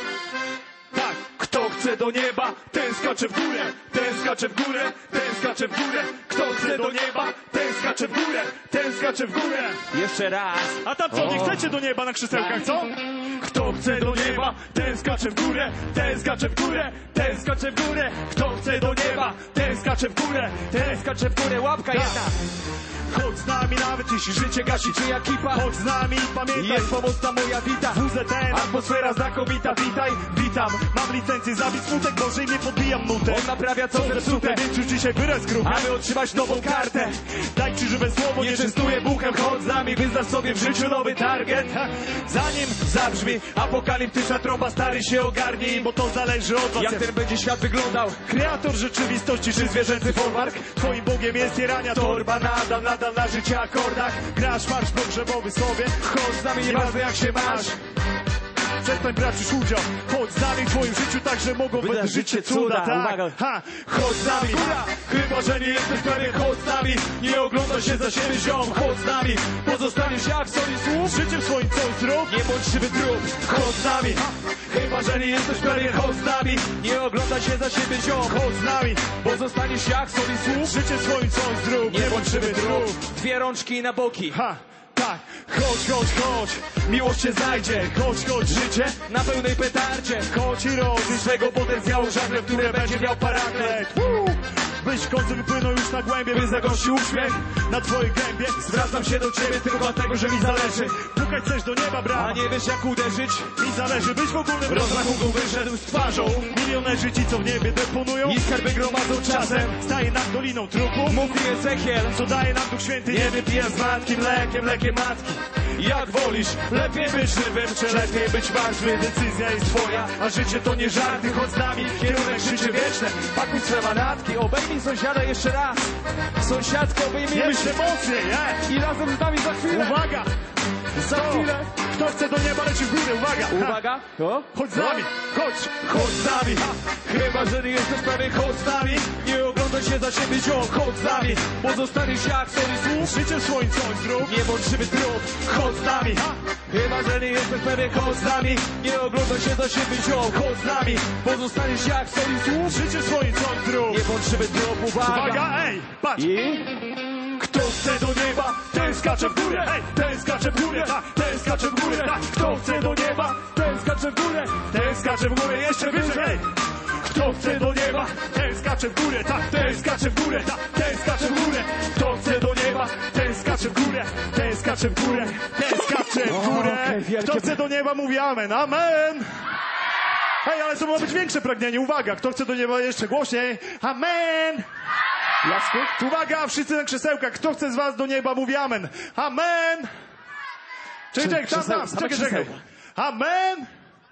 Tak. Kto chce do nieba, ten skacze w górę. Ten skacze w górę, ten skacze w górę. Kto chce do nieba, ten skacze w górę. Ten skacze w górę. Jeszcze raz. A tam co, nie O. chcecie do nieba na krzesełkach, co? Kto chce do nieba, ten skacze w górę. Ten skacze w górę, ten skacze w górę. Kto chce do nieba, ten skacze w górę. Ten skacze w górę, łapka Tak. jedna. Chodź z nami nawet jeśli życie gasi czyja kipa. Chodź z nami, pamiętaj, Jest pomocna moja wita. W Z T N, atmosfera znakomita, witaj, witam. Mam licencję zabić smutek, może i nie podbijam nutę. On naprawia co Co zepsute. zepsute, więc już dzisiaj wyraz grupę. Aby otrzymać nową kartę. Daj krzyżywe słowo, nie Nie częstuję buchem. Chodź z nami, wyznasz sobie w życiu nowy target. Ha, zanim zabrzmi apokaliptyczna trąba, stary się ogarnij, bo to zależy od was. Jak ten będzie świat wyglądał? Kreator rzeczywistości czy zwierzęcy folwark? Twoim Bogiem jest tierania torba, nadal, nadal na życie akordach. Grasz marsz pogrzebowy sobie. Chodź z nami, nieważne jak się masz. Przestań brać już udział. Chodź z nami w twoim życiu, tak że mogą Wydarzyć wydarzyć się się cuda, cuda. tak. Uwaga. Ha, chodź z nami, ha. Chyba że nie jesteś pewien, chodź z nami. Nie oglądaj się za siebie, ziom, chodź z nami. Pozostaniesz jak soli słów. Życiem swoim coś zrób. Nie bądź krzywy drób, chodź z nami. Ha. Chyba że nie jesteś pewien, chodź z nami. Nie oglądaj się za siebie, ziom. Chodź z nami. Pozostaniesz jak soli słów. Życiem swoim coś zrób. Nie bądź krzywy drób. Dwie rączki na boki. Ha, tak, chodź, chodź, chodź. Miłość się znajdzie. Chodź, chodź, życie. Na pełnej petardzie. Chodź i rozwój swego potencjału, żagle, które będzie miał paraklet. Woo! Byś w końcu wypłynął już na głębie, by zagościł uśmiech na twojej gębie. Zwracam się do ciebie tylko dlatego, że mi zależy. Pukać chcesz do nieba, brat. A nie wiesz jak uderzyć? Mi zależy, byś w ogólnym rozrachunku wyszedł z twarzą. Milionerzy ci, co w niebie deponują I skarby gromadzą czasem. staje nad doliną trupu. Mówi Ezechiel. Co daje nam Duch Święty, nie wypija z matki mlekiem, mlekiem matki. Jak wolisz, lepiej być żywym, czy lepiej być martwym? Decyzja jest twoja, a życie to nie żarty. Chodź z nami, kierunek życie wieczne. Pakuj swe manatki, Obejmij sąsiada jeszcze raz. Sąsiadko, obejmijmy jeszcze się. mocniej, e? I razem z nami za chwilę. Uwaga! Za chwilę. Kto chce do nieba, leci w górę, uwaga! Ha. Uwaga. O. Chodź z nami, chodź, chodź z nami. Ha. Chyba, że nie jesteś pewien, chodź z nami. Nie oglądaj się za siebie, ziom, chodź z nami. Pozostaniesz jak soli słów. Życiem swoim coś zrób. Nie bądź żywy trup. Chodź z nami, ha. Chyba, że nie jesteś pewien, chodź z nami. Nie oglądaj się za siebie, ziom. Chodź z nami. Pozostaniesz jak soli słów. Życiem swoim coś zrób. Nie bądź żywy trup. Uwaga. Uwaga, ej, patrz. I... Kto chce do nieba, ten skacze w górę, hej, ten skacze w górę, tak, ten skacze w górę, tak. Kto chce do nieba, ten skacze w górę, ten skacze w górę, jeszcze wyżej, hej. Kto chce do nieba, ten skacze w górę, tak, ten skacze w górę, tak, ten skacze w górę. Kto chce do nieba, ten skacze w górę, ten skacze w górę, ten skacze w górę. okej, wielkie- Kto chce do nieba, mówi amen, amen. Hej, ale to ma być większe pragnienie, uwaga, kto chce do nieba jeszcze głośniej, amen. Jasku? Uwaga, wszyscy na krzesełkach. Kto chce z was do nieba, mówi amen. Amen. Czekaj, czekaj, tam, tam, Same czekaj, czekaj. krzesełka. Amen.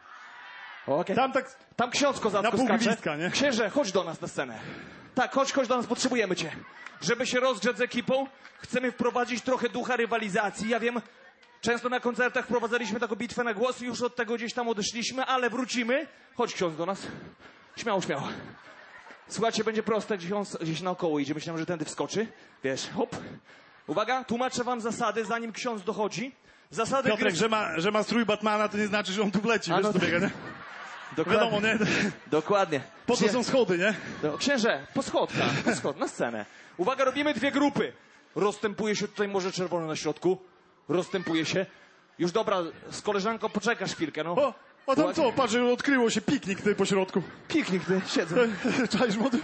Okej. Tam tak, Tam ksiądz kozacko Na pół skacze. gwizdka, nie? Księże, chodź do nas na scenę. Tak, chodź, chodź do nas, potrzebujemy cię. Żeby się rozgrzać z ekipą, chcemy wprowadzić trochę ducha rywalizacji. Ja wiem, często na koncertach wprowadzaliśmy taką bitwę na głos i już od tego gdzieś tam odeszliśmy, ale wrócimy. Chodź ksiądz do nas. Śmiało, śmiało. Słuchajcie, będzie proste, gdzieś on gdzieś naokoło idzie. Myślałem, że tędy wskoczy. Wiesz, hop. Uwaga, tłumaczę wam zasady, zanim ksiądz dochodzi. Zasady Piotrek, gry... że ma, że ma strój Batmana, to nie znaczy, że on tu wleci, A, wiesz, no co to- biega, nie? Dokładnie. Wiadomo, nie? Dokładnie. Po co Przyje- są schody, nie? No, księże, po schodkach, po schod, na scenę. Uwaga, robimy dwie grupy. Rozstępuje się tutaj Morze Czerwone na środku. Rozstępuje się. Już dobra, z koleżanką poczekasz chwilkę, no. O, a tam Uwaga. co? Patrz, że odkryło się piknik tutaj po środku. Piknik, ty, siedzą. Czaisz, młody?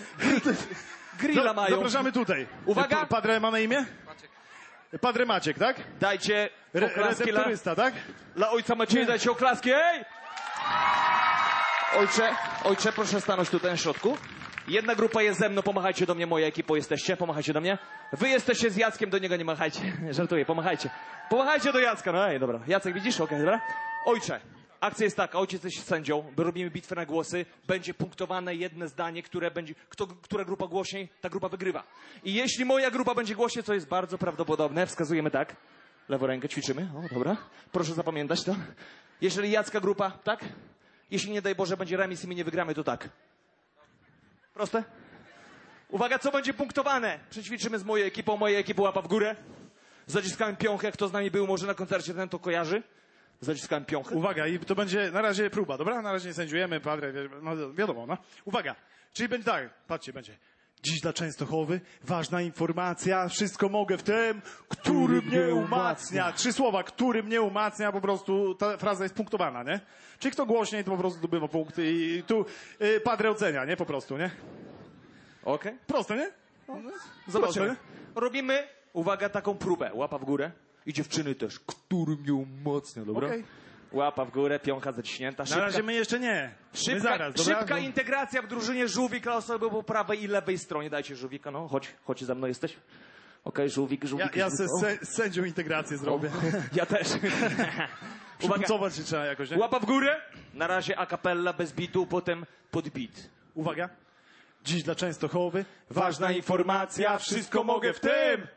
Grilla Za- mają. Zapraszamy tutaj. Uwaga. Pa- Padre ma na imię? Maciek. Padre Maciek, tak? Dajcie Re- oklaski dla, Receptorysta, tak? dla ojca Macieja, dajcie oklaski, ej! Ojcze, ojcze, proszę stanąć tutaj na środku. Jedna grupa jest ze mną, pomachajcie do mnie, moja ekipa jesteście, pomachajcie do mnie. Wy jesteście z Jackiem, do niego nie machajcie. Żartuję, pomachajcie. Pomachajcie do Jacka, no ej, dobra. Jacek, widzisz? Okej, okay, dobra. Ojcze, akcja jest taka, ojciec jest sędzią, my robimy bitwę na głosy, będzie punktowane jedno zdanie, które będzie, kto, która grupa głośniej, ta grupa wygrywa. I jeśli moja grupa będzie głośniej, co jest bardzo prawdopodobne, wskazujemy tak, lewą rękę ćwiczymy, o dobra, proszę zapamiętać to. Jeżeli Jacka grupa, tak? Jeśli nie daj Boże będzie remis i my nie wygramy, to tak. Proste? Uwaga, co będzie punktowane? Przećwiczymy z mojej ekipą, moja ekipa łapa w górę. Zaciskałem piąchę, kto z nami był może na koncercie, ten to kojarzy. Zaciskałem piąchę. Uwaga, i to będzie na razie próba, dobra? Na razie nie sędziujemy, padre, no wiadomo, no. Uwaga, czyli będzie tak, patrzcie, będzie. Dziś dla Częstochowy ważna informacja, wszystko mogę w tym, który mnie umacnia. Trzy słowa, który mnie umacnia, po prostu ta fraza jest punktowana, nie? Czyli kto głośniej, to po prostu zdobywa punkty i tu y, padre ocenia, nie? Po prostu, nie? Okej. Okay. Proste, nie? No, zobaczymy. Proste, nie? Robimy, uwaga, taką próbę. Łapa w górę i dziewczyny też, który mnie umacnia, dobra? Okay. Łapa w górę, piącha zaciśnięta. Szybka, na razie my jeszcze nie. Szybka, my zaraz, dobra? Szybka integracja w drużynie żółwik, osoby po prawej i lewej stronie. Dajcie żółwika, no chodź, chodź za mną jesteś. Okej, okay, żółwik, żółwik. Ja, ja se, se, sędzią integrację zrobię. O, ja też. Uwaga, się trzeba jakoś, nie? Łapa w górę. Na razie a cappella bez bitu, potem pod beat. Uwaga. Dziś dla Częstochowy ważna informacja, wszystko mogę w tym.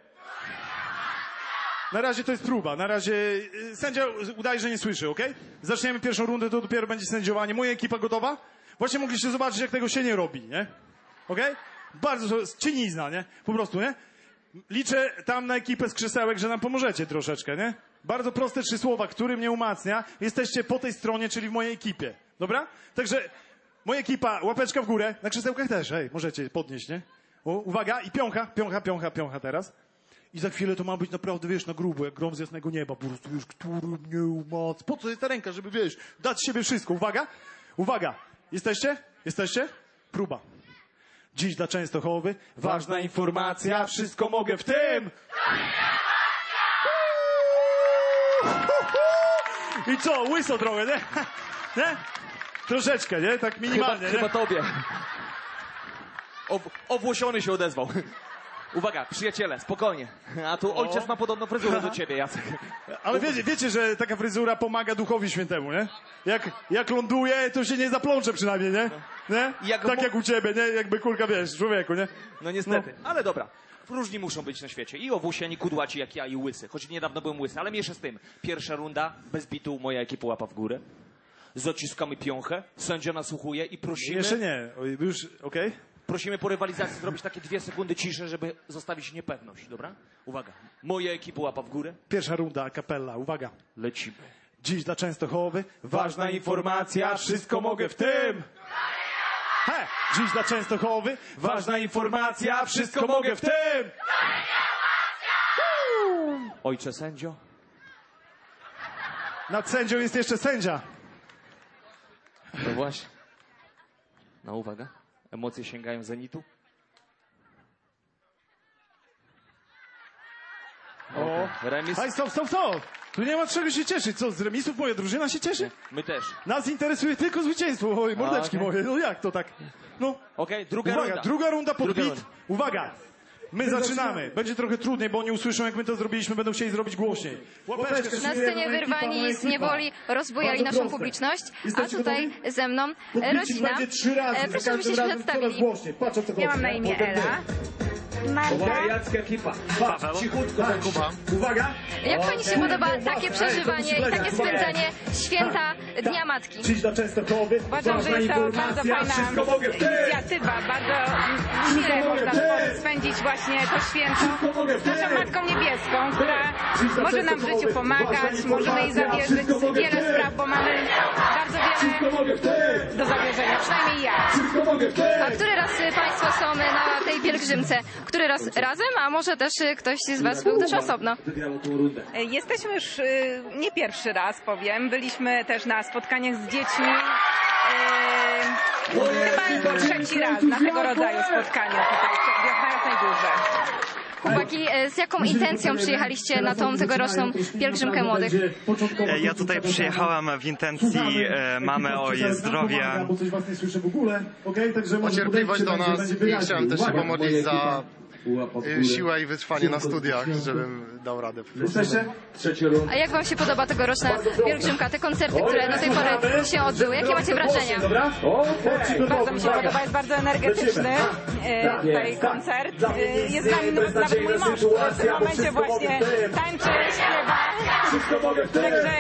Na razie to jest próba, na razie sędzia udaje, że nie słyszy, okej? Okay? Zaczniemy pierwszą rundę, to dopiero będzie sędziowanie. Moja ekipa gotowa? Właśnie mogliście zobaczyć, jak tego się nie robi, nie? Okej? Okay? Bardzo cienizna, nie? Po prostu, nie? Liczę tam na ekipę z krzesełek, że nam pomożecie troszeczkę, nie? Bardzo proste trzy słowa, który mnie umacnia. Jesteście po tej stronie, czyli w mojej ekipie, dobra? Także moja ekipa, łapeczka w górę, na krzesełkach też, hej, możecie podnieść, nie? O, uwaga, i piącha, piącha, piącha, piącha teraz. I za chwilę to ma być naprawdę, wiesz, na grubo, jak grom z jasnego nieba. Po prostu, wiesz, który mnie umacnia. Po co jest ta ręka, żeby, wiesz, dać siebie wszystko. Uwaga, uwaga. Jesteście? Jesteście? Próba. Dziś dla Częstochowy ważna informacja, wszystko mogę w tym. I co, łyso trochę, nie? Nie? Troszeczkę, nie? Tak minimalnie, Chyba, nie? chyba tobie. O, owłosiony się odezwał. Uwaga, przyjaciele, spokojnie. A tu ojciec ma podobną fryzurę do ciebie, Jacek. Ale wiecie, wiecie, że taka fryzura pomaga Duchowi Świętemu, nie? Jak, jak ląduje, to się nie zaplącze przynajmniej, nie? Nie? Jak tak mu... jak u ciebie, nie? Jakby kulka, wiesz, człowieku, nie? No niestety, no. Ale dobra. Różni muszą być na świecie. I owłosieni, kudłaci jak ja i łysy. Choć niedawno byłem łysy, ale mniejsza z tym. Pierwsza runda, bez bitu, moja ekipa łapa w górę. Zaciskamy piąchę, sędzia nasłuchuje i prosimy... Jeszcze nie, już, okej? Okay. Prosimy po rywalizacji zrobić takie dwie sekundy ciszy, żeby zostawić niepewność, dobra? Uwaga. Moja ekipa łapa w górę. Pierwsza runda, a cappella, uwaga. Lecimy. Dziś dla Częstochowy ważna informacja, wszystko mogę w tym. He! Dziś dla Częstochowy ważna informacja, wszystko mogę w tym. Ojcze sędzio. Nad sędzią jest jeszcze sędzia. No właśnie. No uwaga. Emocje sięgają zenitu. O, okay. Remis. Aj, stop, stop, stop! Tu nie ma czego się cieszyć. Co, z remisów moja drużyna się cieszy? Nie, my też. Nas interesuje tylko zwycięstwo. Oj, mordeczki A, okay. moje. No jak to tak? No. Okej, okay, druga Uwaga, runda. druga runda pod druga beat. runda. Uwaga! My, My zaczynamy. zaczynamy. Będzie trochę trudniej, bo oni usłyszą, jak my to zrobiliśmy, będą chcieli zrobić głośniej. Łapeczkę. Na scenie wyrwani z niewoli rozbujali naszą proste. publiczność, a tutaj ze mną rodzina. Razy, Proszę, żebyście się przedstawili. Ja mam na imię Ela. Uwaga, Jacka ekipa. Paweł. Cichutko. Kuba. Uwaga. Jak pani się podoba takie przeżywanie i takie spędzanie święta Dnia Matki? Uważam, że jest to bardzo fajna inicjatywa. Bardzo mile można spędzić właśnie to święto z naszą Matką Niebieską, która może nam w życiu pomagać, możemy jej zawierzyć wiele spraw, bo mamy bardzo wiele do zawierzenia, przynajmniej ja. A który raz państwo są na tej pielgrzymce? Który raz razem, a może też ktoś z was był też osobno? Jesteśmy już nie pierwszy raz, powiem. Byliśmy też na spotkaniach z dziećmi. Chyba trzeci raz na tego rodzaju spotkaniu tutaj w Jasnej Górze. chłopaki, z jaką intencją przyjechaliście na tą tegoroczną pielgrzymkę młodych? Ja tutaj przyjechałam w intencji e, mamy o jej zdrowie. O cierpliwość do nas i chciałem też się pomodlić za y, siłę i wytrwanie na studiach, żebym dał radę. A jak wam się podoba tegoroczna pielgrzymka, te koncerty, które do tej pory się odbyły? Jakie macie wrażenia? Bardzo mi się podoba, jest bardzo energetyczny e, tutaj koncert. E, jest z nami nawet, nawet mój mąż, który w tym momencie właśnie tańczy, śpiewa. Także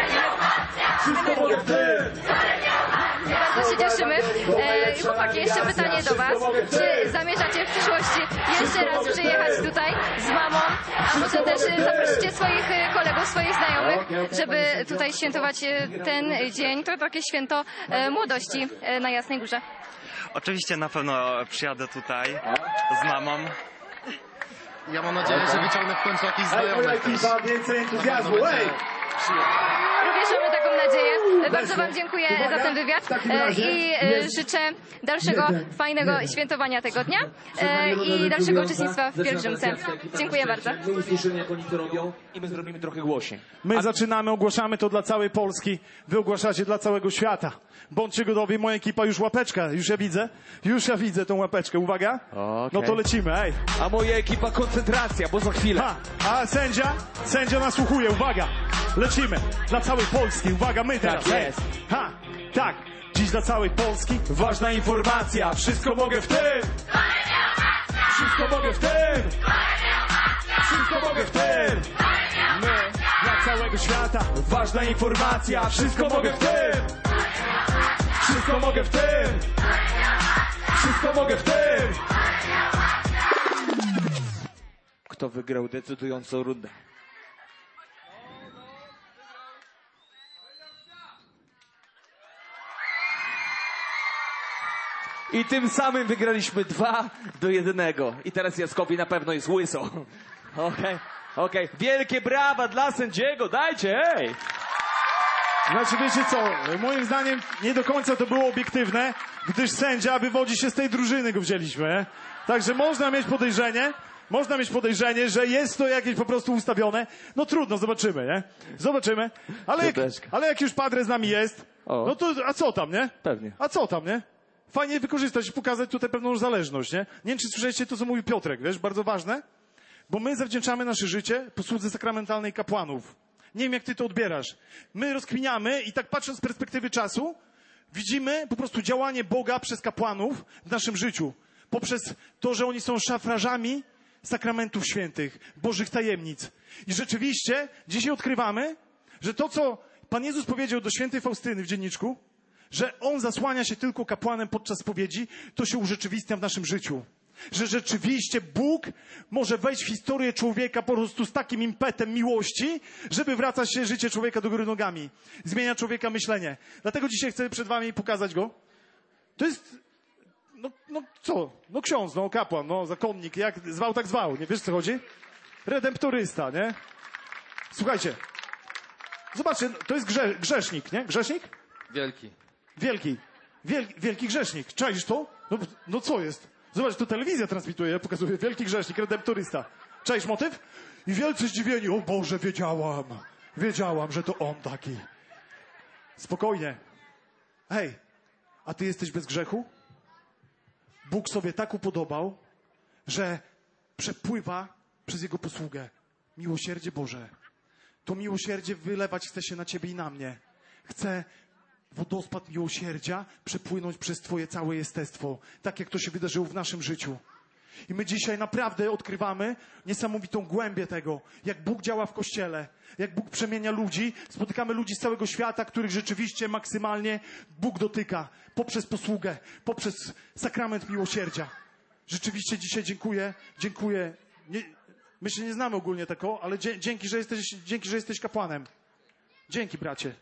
Bardzo się cieszymy. E, chłopaki, jeszcze pytanie do was. Czy zamierzacie w przyszłości jeszcze raz przyjechać tutaj z mamą, a może też e, zaprosicie swoich e, kolegów, swoich znajomych, żeby tutaj świętować e, ten dzień? To takie święto e, młodości e, na Jasnej Górze. Oczywiście na pewno przyjadę tutaj z mamą. Ja mam nadzieję, że wyciągnę w końcu jakiś znajomych też. Więcej entuzjazmu, ej! Również mamy taką nadzieję. Bardzo wam dziękuję za ten wywiad e, i e, życzę dalszego fajnego świętowania tego dnia e, i dalszego uczestnictwa w pielgrzymce. Dziękuję bardzo. My usłyszymy, jak oni to robią i my zrobimy trochę głośniej. My zaczynamy, ogłaszamy to dla całej Polski, wy ogłaszacie dla całego świata. Bądźcie gotowi, moja ekipa już łapeczka, już ja widzę, już ja widzę tą łapeczkę, uwaga, Okay. no to lecimy, ej. A moja ekipa koncentracja, bo za chwilę. Ha, a sędzia, sędzia nasłuchuje, uwaga, lecimy, dla całej Polski, uwaga, my teraz, Tak ej. jest. Ha, tak, dziś dla całej Polski, ważna informacja, wszystko mogę w tym, wszystko mogę w tym, wszystko mogę w tym, my, dla całego świata, ważna informacja, wszystko mogę w tym, wszystko mogę w tym, wszystko mogę w tym. Kto wygrał decydującą rundę? I tym samym wygraliśmy dwa do jednego. I teraz Jackowi na pewno jest łyso. Okej, okay, okej. Okay. Wielkie brawa dla sędziego, dajcie, ej! Znaczy wiecie co, moim zdaniem nie do końca to było obiektywne, gdyż sędzia wywodzi się z tej drużyny, go wzięliśmy, nie? Także można mieć podejrzenie, można mieć podejrzenie, że jest to jakieś po prostu ustawione. No trudno, zobaczymy, nie? Zobaczymy. Ale jak, ale jak już Padre z nami jest, O. no to a co tam, nie? Pewnie. A co tam, nie? Fajnie wykorzystać i pokazać tutaj pewną zależność, nie? Nie wiem, czy słyszeliście to, co mówił Piotrek, wiesz, bardzo ważne, bo my zawdzięczamy nasze życie posłudze sakramentalnej kapłanów. Nie wiem, jak ty to odbierasz. My rozkminiamy i tak patrząc z perspektywy czasu, widzimy po prostu działanie Boga przez kapłanów w naszym życiu. Poprzez to, że oni są szafrażami sakramentów świętych, Bożych tajemnic. I rzeczywiście dzisiaj odkrywamy, że to, co Pan Jezus powiedział do świętej Faustyny w dzienniczku, że On zasłania się tylko kapłanem podczas spowiedzi, to się urzeczywistnia w naszym życiu. Że rzeczywiście Bóg może wejść w historię człowieka po prostu z takim impetem miłości, żeby wracać się życie człowieka do góry nogami. Zmienia człowieka myślenie. Dlatego dzisiaj chcę przed wami pokazać go. To jest, no, no co? No ksiądz, no kapłan, no zakonnik, jak zwał, tak zwał. Nie wiesz, co chodzi? Redemptorysta, nie? Słuchajcie. Zobaczcie, to jest grze, grzesznik, nie? Grzesznik? Wielki. Wielki. Wielki, wielki grzesznik. Czaisz to? No, no co jest? Zobacz, to telewizja transmituje, pokazuje wielki grzesznik, redemptorysta. Czaisz motyw? I wielcy zdziwieni, o Boże, wiedziałam, wiedziałam, że to on taki. Spokojnie. Hej, a ty jesteś bez grzechu? Bóg sobie tak upodobał, że przepływa przez Jego posługę. Miłosierdzie Boże. To miłosierdzie wylewać chce się na ciebie i na mnie. Chce wodospad miłosierdzia przepłynąć przez twoje całe jestestwo. Tak jak to się wydarzyło w naszym życiu. I my dzisiaj naprawdę odkrywamy niesamowitą głębię tego, jak Bóg działa w Kościele, jak Bóg przemienia ludzi. Spotykamy ludzi z całego świata, których rzeczywiście maksymalnie Bóg dotyka. Poprzez posługę, poprzez sakrament miłosierdzia. Rzeczywiście dzisiaj dziękuję, dziękuję. Nie, my się nie znamy ogólnie tego, ale dzięki, że jesteś, dzięki, że jesteś kapłanem. Dzięki, bracie.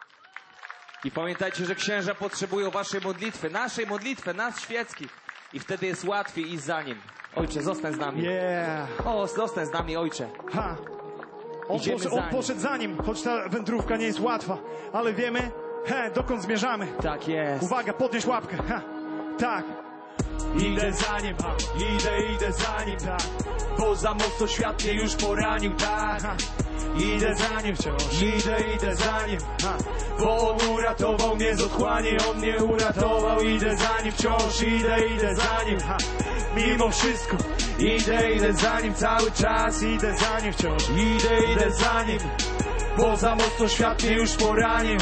I pamiętajcie, że księża potrzebują waszej modlitwy, naszej modlitwy, nas świeckich. I wtedy jest łatwiej iść za nim. Ojcze, zostań z nami. Yeah. O, zostań z nami, ojcze. Ha. On, Idziemy poszedł, za on nim. poszedł za nim, choć ta wędrówka nie jest łatwa. Ale wiemy, he, dokąd zmierzamy. Tak jest. Uwaga, podnieś łapkę. Ha. Tak. Idę za nim, ha. Idę, idę za nim, tak. bo za mocno świat mnie już poranił, tak. Idę za nim wciąż, idę, idę za nim, ha. Bo on uratował mnie z otchłani, on mnie uratował. Idę za nim wciąż, idę, idę za nim, ha. Mimo wszystko, idę, idę za nim cały czas. Idę za nim wciąż, idę, idę za nim, bo za mocno świat mnie już poranił.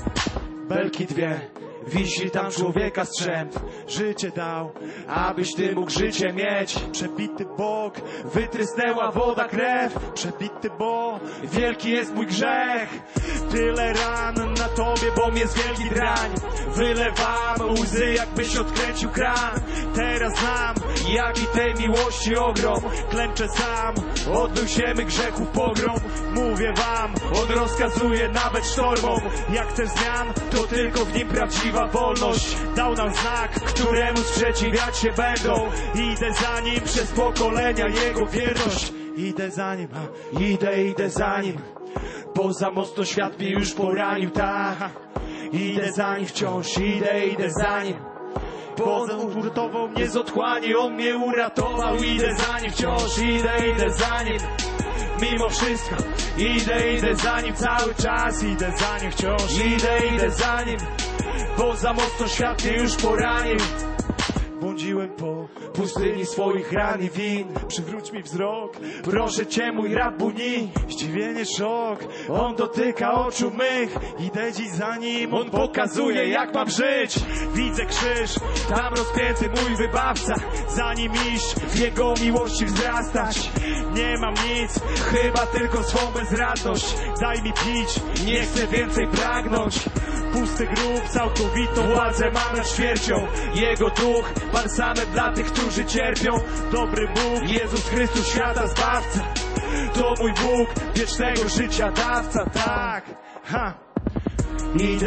Belki dwie, wisi tam człowieka strzęp. Życie dał, abyś ty mógł życie mieć. Przebity bok, wytrysnęła woda krew. Przebity, bo wielki jest mój grzech. Tyle ran na tobie, bo mnie z wielki drań. Wylewam łzy, jakbyś odkręcił kran. Teraz znam, jaki tej miłości ogrom. Klęczę sam, odbył się my grzechów pogrom. Mówię wam, on rozkazuje nawet sztormom. Jak chcesz zmian, to tylko w nim prawdziwa wolność. Dał nam znak, któremu sprzeciwiać się będą. Idę za nim przez pokolenia, jego wierność. Idę za nim, a idę, idę za nim, bo za mocno świat mnie już poranił, tak. Idę za nim wciąż, idę, idę za nim, bo on uratował mnie z otchłani, on mnie uratował. Idę za nim wciąż, idę, idę za nim, mimo wszystko, idę, idę za nim cały czas. Idę za nim wciąż, idę, idę za nim, bo za mocno świat mnie już poranił. Błądziłem po pustyni swoich ran i win. Przywróć mi wzrok, proszę cię mój rabuni. Zdziwienie, szok, on dotyka oczu mych. Idę dziś za nim, on pokazuje jak mam żyć. Widzę krzyż, tam rozpięty mój wybawca. Za nim iść, w jego miłości wzrastać. Nie mam nic, chyba tylko swą bezradność. Daj mi pić, nie chcę więcej pragnąć. Pusty grób, całkowitą władzę ma nad śmiercią. Jego duch, balsamem dla tych, którzy cierpią. Dobry Bóg, Jezus Chrystus, świata Zbawca. To mój Bóg, wiecznego życia dawca, tak. Ha. Idę,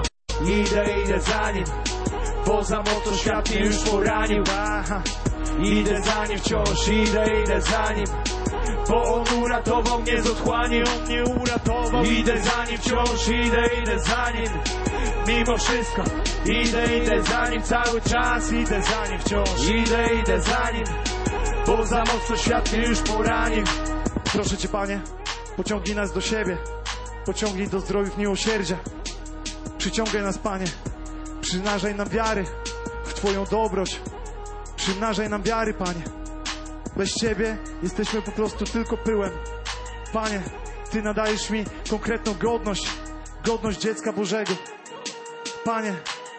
idę, idę za nim, bo za mocno świat mnie już poranił. Aha. Idę za nim wciąż, idę, idę za nim, bo on uratował mnie z otchłani, on mnie uratował. Idę za nim wciąż, idę, idę za nim, mimo wszystko, idę, idę za nim cały czas. Idę za nim wciąż, idę, idę za nim, bo za mocno świat mnie już poranił. Proszę cię, Panie, pociągnij nas do siebie, pociągnij do zdrojów miłosierdzia. Przyciągaj nas, Panie, przymnażaj nam wiary w Twoją dobroć. Przymnażaj nam wiary, Panie. Bez Ciebie jesteśmy po prostu tylko pyłem. Panie, Ty nadajesz mi konkretną godność, godność dziecka Bożego. Panie,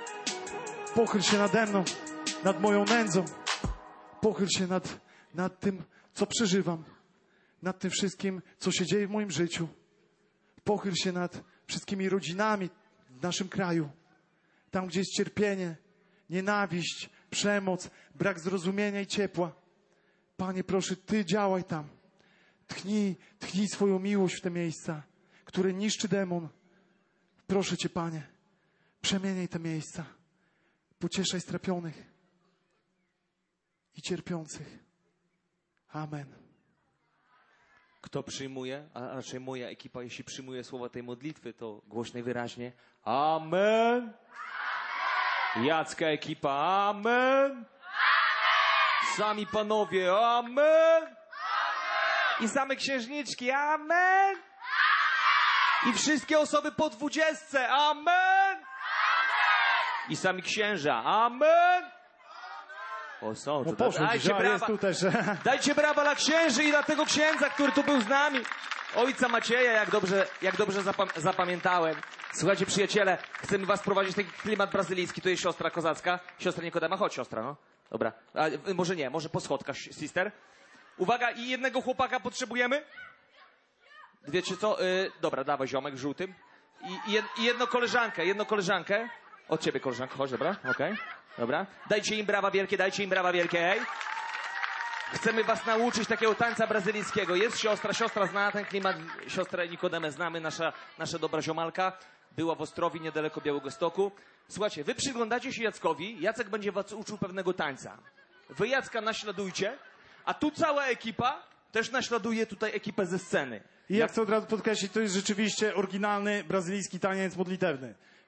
pochyl się nade mną, nad moją nędzą. Pochyl się nad, nad tym, co przeżywam, nad tym wszystkim, co się dzieje w moim życiu. Pochyl się nad wszystkimi rodzinami w naszym kraju. Tam, gdzie jest cierpienie, nienawiść, przemoc, brak zrozumienia i ciepła. Panie, proszę, Ty działaj tam. Tchnij, tchnij swoją miłość w te miejsca, które niszczy demon. Proszę Cię, Panie, przemieniaj te miejsca. Pocieszaj strapionych i cierpiących. Amen. Kto przyjmuje, a raczej moja ekipa, jeśli przyjmuje słowa tej modlitwy, to głośno i wyraźnie. Amen. Jacka ekipa, amen. Sami panowie, amen. I same księżniczki, amen. I wszystkie osoby po dwudziestce, amen. I sami księża, amen. O, są No tu. poszło, Dajcie brawa, jest tu też. dajcie brawa dla księży i dla tego księdza, który tu był z nami. Ojca Macieja, jak dobrze, jak dobrze zapam- zapamiętałem. Słuchajcie, przyjaciele, chcemy was prowadzić w taki klimat brazylijski. Tu jest siostra kozacka. Siostra Nikodema, chodź siostra, no. Dobra. A, y, może nie, może po schodkach, sister. Uwaga, i jednego chłopaka potrzebujemy? Wiecie co? Y, dobra, dawaj ziomek w żółtym. I, i, jed, I jedną koleżankę, jedną koleżankę. Od ciebie koleżanko, chodź, dobra? Okej, okay. Dobra. Dajcie im brawa wielkie, dajcie im brawa wielkie, hej. Chcemy was nauczyć takiego tańca brazylijskiego. Jest siostra, siostra zna ten klimat, siostrę Nikodemę znamy, nasza, nasza dobra ziomalka. Była w Ostrowi, niedaleko Białegostoku. Słuchajcie, wy przyglądacie się Jackowi, Jacek będzie was uczył pewnego tańca. Wy Jacka naśladujcie, a tu cała ekipa też naśladuje tutaj ekipę ze sceny. I ja chcę od razu podkreślić, to jest rzeczywiście oryginalny brazylijski taniec modlitewny.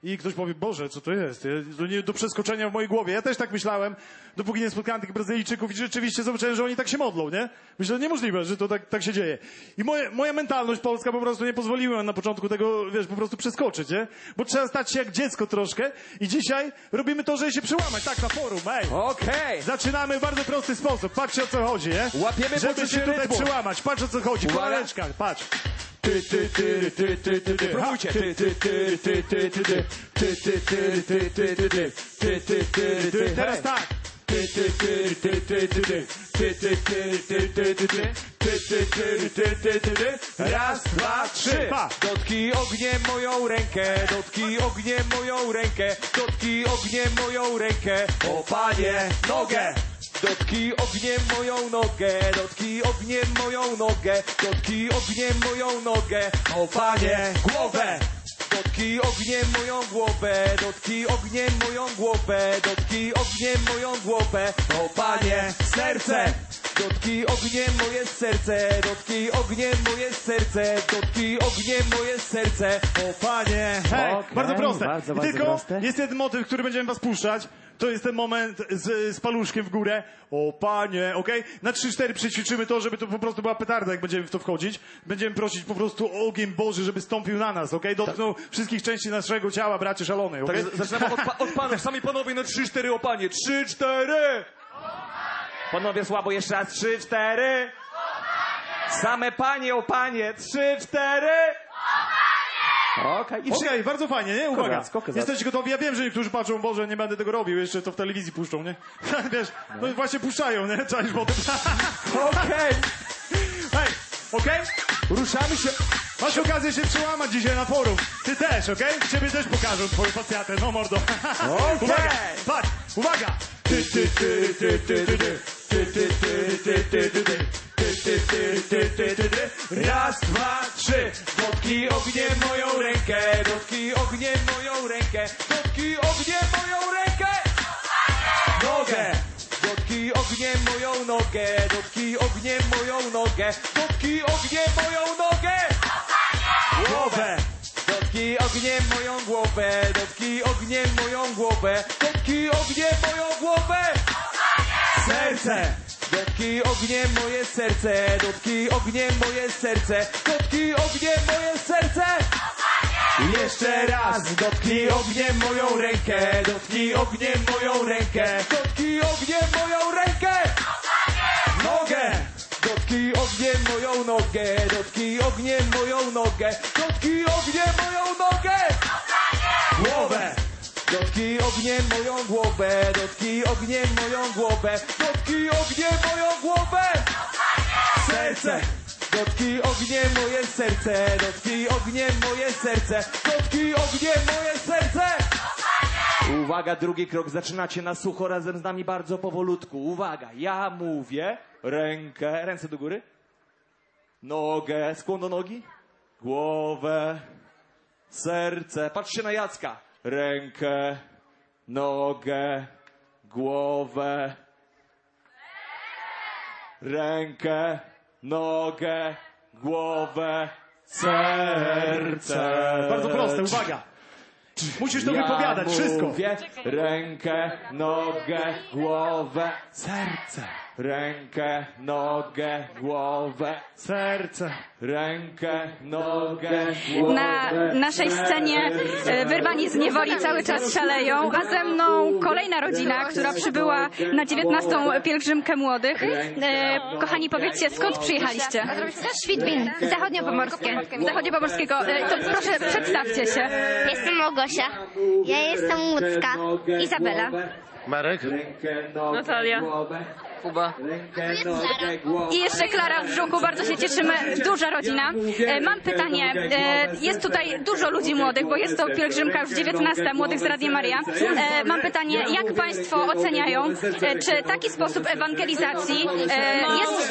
i ktoś powie, Boże, co to jest? To nie do przeskoczenia w mojej głowie. Ja też tak myślałem, dopóki nie spotkałem tych Brazylijczyków i rzeczywiście zobaczyłem, że oni tak się modlą, nie? Myślę, że niemożliwe, że to tak, tak się dzieje. I moje, moja mentalność polska po prostu nie pozwoliła na początku tego, wiesz, po prostu przeskoczyć, nie? Bo trzeba stać się jak dziecko troszkę i dzisiaj robimy to, żeby się przełamać, tak, na forum, ej. Okej. Zaczynamy w bardzo prosty sposób. Patrzcie, o co chodzi, nie? Łapiemy Żeby poczucie się tutaj rytmu. przełamać. Patrz, o co chodzi. Uwaga. Kolareczka, patrz. Ty, ty, ty, ty, ty, ty, ty. Próbujcie. Ha. Ty, ty, ty, ty, ty, ty, ty. Ty, ty, ty, ty, ty, ty, ty. Ty, ty, ty, ty. Teraz tak. Ty, ty, ty, ty, ty, ty, ty. Ty, ty, ty, ty, ty, ty, ty. Ty, ty, ty, ty, ty, ty, ty. Raz, dwa, trzy. Pa. Dotknij ogniem moją rękę, dotknij ogniem moją rękę, dotknij ogniem moją rękę, o Panie, nogę. Dotknij ogniem moją nogę, dotknij ogniem moją nogę, dotknij ogniem moją nogę, o Panie, głowę. Dotknij ogniem moją głowę, dotknij ogniem moją głowę, dotknij ogniem moją głowę, o Panie, serce. Dotknij ogniem moje serce, dotknij ogniem moje serce, dotknij ogniem moje serce, o Panie. Hej, Okej, bardzo proste. bardzo, I bardzo tylko proste. jest jeden motyw, który będziemy was puszczać. To jest ten moment z, z paluszkiem w górę. O Panie, okej? Na trzy cztery przećwiczymy to, żeby to po prostu była petarda, jak będziemy w to wchodzić. Będziemy prosić po prostu o ogień Boży, żeby stąpił na nas, okej? Dotknął wszystkich części naszego ciała, bracie szalony, okej? Tak, zaczynamy od, pa od panów, sami panowie na trzy cztery, o Panie, trzy cztery! Panowie słabo, jeszcze raz, trzy cztery! Same panie, o Panie, trzy cztery! Okej, i Okej, okay, bardzo fajnie, nie? Uwaga. Kozac, kozac. Jesteście gotowi? Ja wiem, że niektórzy patrzą, Boże, nie będę tego robił, jeszcze to w telewizji puszczą, nie? Wiesz, no i właśnie puszczają, nie? Czaisz potem. Okej, Hej, okej? ruszamy się. Masz okazję się przełamać dzisiaj na forum. Ty też, okej? Ciebie też pokażą twoją facjatę, no mordo. Okej. Uwaga, patrz, uwaga. Ty, ty, ty, ty, ty, ty, ty. Ty, ty, ty, ty, ty, ty, ty. Ty, ty, ty, ty, ty, ty, ty. Raz, dwa, trzy. Dotknij ogniem moją rękę, dotknij ogniem moją rękę, dotknij ogniem moją rękę. Nogę. Dotknij ogniem moją nogę, dotknij ogniem moją nogę, dotknij ogniem moją nogę. Głowę. Dotknij ogniem moją głowę, dotknij ogniem moją głowę, dotknij ogniem moją głowę. Serce. Dotknij ogniem moje serce, dotknij ogniem moje serce, dotknij ogniem moje serce. Jeszcze raz, dotknij ogniem moją rękę, dotknij ogniem moją rękę, dotknij ogniem moją rękę. Nogę. Dotknij ogniem moją nogę, dotknij ogniem moją nogę, dotknij ogniem moją nogę. Głowę. Dotknij ogniem moją głowę, dotknij ogniem moją głowę, dotknij ogniem moją głowę. Serce. Dotknij ogniem moje serce, dotknij ogniem moje serce, dotknij ogniem moje serce. Uwaga, drugi krok, zaczynacie na sucho razem z nami bardzo powolutku. Uwaga, ja mówię, rękę, ręce do góry, nogę, skłon do nogi, głowę, serce. Patrzcie na Jacka. Rękę, nogę, głowę, rękę, nogę, głowę, serce. Bardzo proste, uwaga. Musisz to Ja wypowiadać, wszystko. mówię, rękę, nogę, głowę, serce. Rękę, nogę, głowę, Serce. rękę, nogę, głowę. Na naszej scenie e, Wyrwani z niewoli cały czas szaleją, a ze mną kolejna rodzina, która przybyła na dziewiętnastą pielgrzymkę młodych. E, kochani, powiedzcie, skąd przyjechaliście? Świdwin, zachodniopomorskie. Zachodniopomorskiego. E, to proszę, przedstawcie się. Jestem Małgosia. Ja jestem Łódzka. Izabela. Marek? Natalia. Kuba. I jeszcze Klara w brzuchu, bardzo się cieszymy, duża rodzina. E, mam pytanie, e, jest tutaj dużo ludzi młodych, bo jest to pielgrzymka już dziewiętnasta Młodych z Radiem Maria. E, mam pytanie, jak Państwo oceniają, e, czy taki sposób ewangelizacji e, jest w stanie, w stanie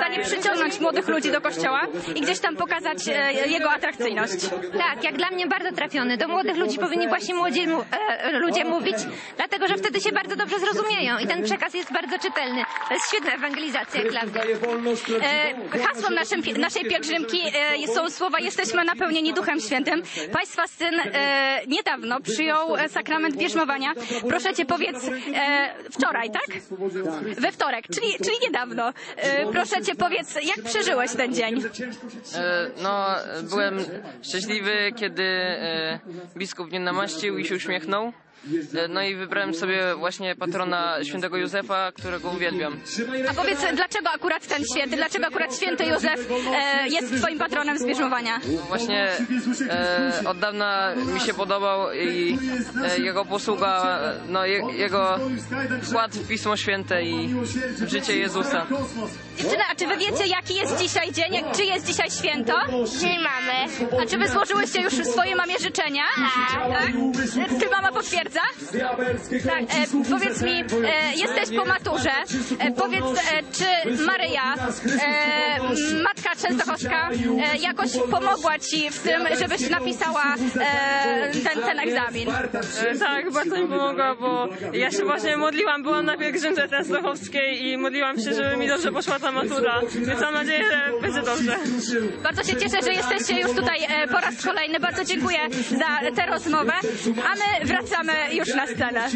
zdecydowanie przyciągnąć młodych ludzi do kościoła i gdzieś tam pokazać e, jego atrakcyjność. Tak, jak dla mnie bardzo trafiony. Do młodych ludzi powinni właśnie młodzi mu, e, ludzie mówić, dlatego że wtedy się bardzo dobrze zrozumieją i ten przekaz jest bardzo czytelny. To jest świetna ewangelizacja jak dla mnie. E, hasłem naszym, naszej pielgrzymki e, są słowa "Jesteśmy napełnieni Duchem Świętym". Państwa Syn e, niedawno przyjął e, sakrament bierzmowania. Proszę Cię, powiedz, e, wczoraj, tak? We wtorek, czyli, czyli niedawno. E, proszę Cię, powiedz, jak przeżyłeś ten dzień? E, no, byłem szczęśliwy, kiedy e, biskup mnie namaścił i się uśmiechnął. No i wybrałem sobie właśnie patrona świętego Józefa, którego uwielbiam. A powiedz, dlaczego akurat ten święty, dlaczego akurat święty Józef e, jest twoim patronem z bierzmowania? Właśnie e, od dawna mi się podobał i e, jego posługa, no je, jego wkład w Pismo Święte i w życie Jezusa. Dziewczyny, a czy wy wiecie, jaki jest dzisiaj dzień? Jak- Czy jest dzisiaj święto? Dzień mamy. A czy wy złożyłyście już swojej mamie życzenia? Tak. Czy mama potwierdza? Tak. E, powiedz mi, e, jesteś po maturze. E, powiedz, e, czy Maryja, e, matka częstochowska, e, jakoś pomogła ci w tym, żebyś napisała e, ten, ten egzamin? E, tak, bardzo mi pomogła, bo ja się właśnie modliłam, byłam na pielgrzymce częstochowskiej i modliłam się, żeby mi dobrze poszła ta matura, więc mam nadzieję, że będzie dobrze. Bardzo się cieszę, że jesteście już tutaj e, po raz kolejny. Bardzo dziękuję za tę rozmowę, a my wracamy już na scenę.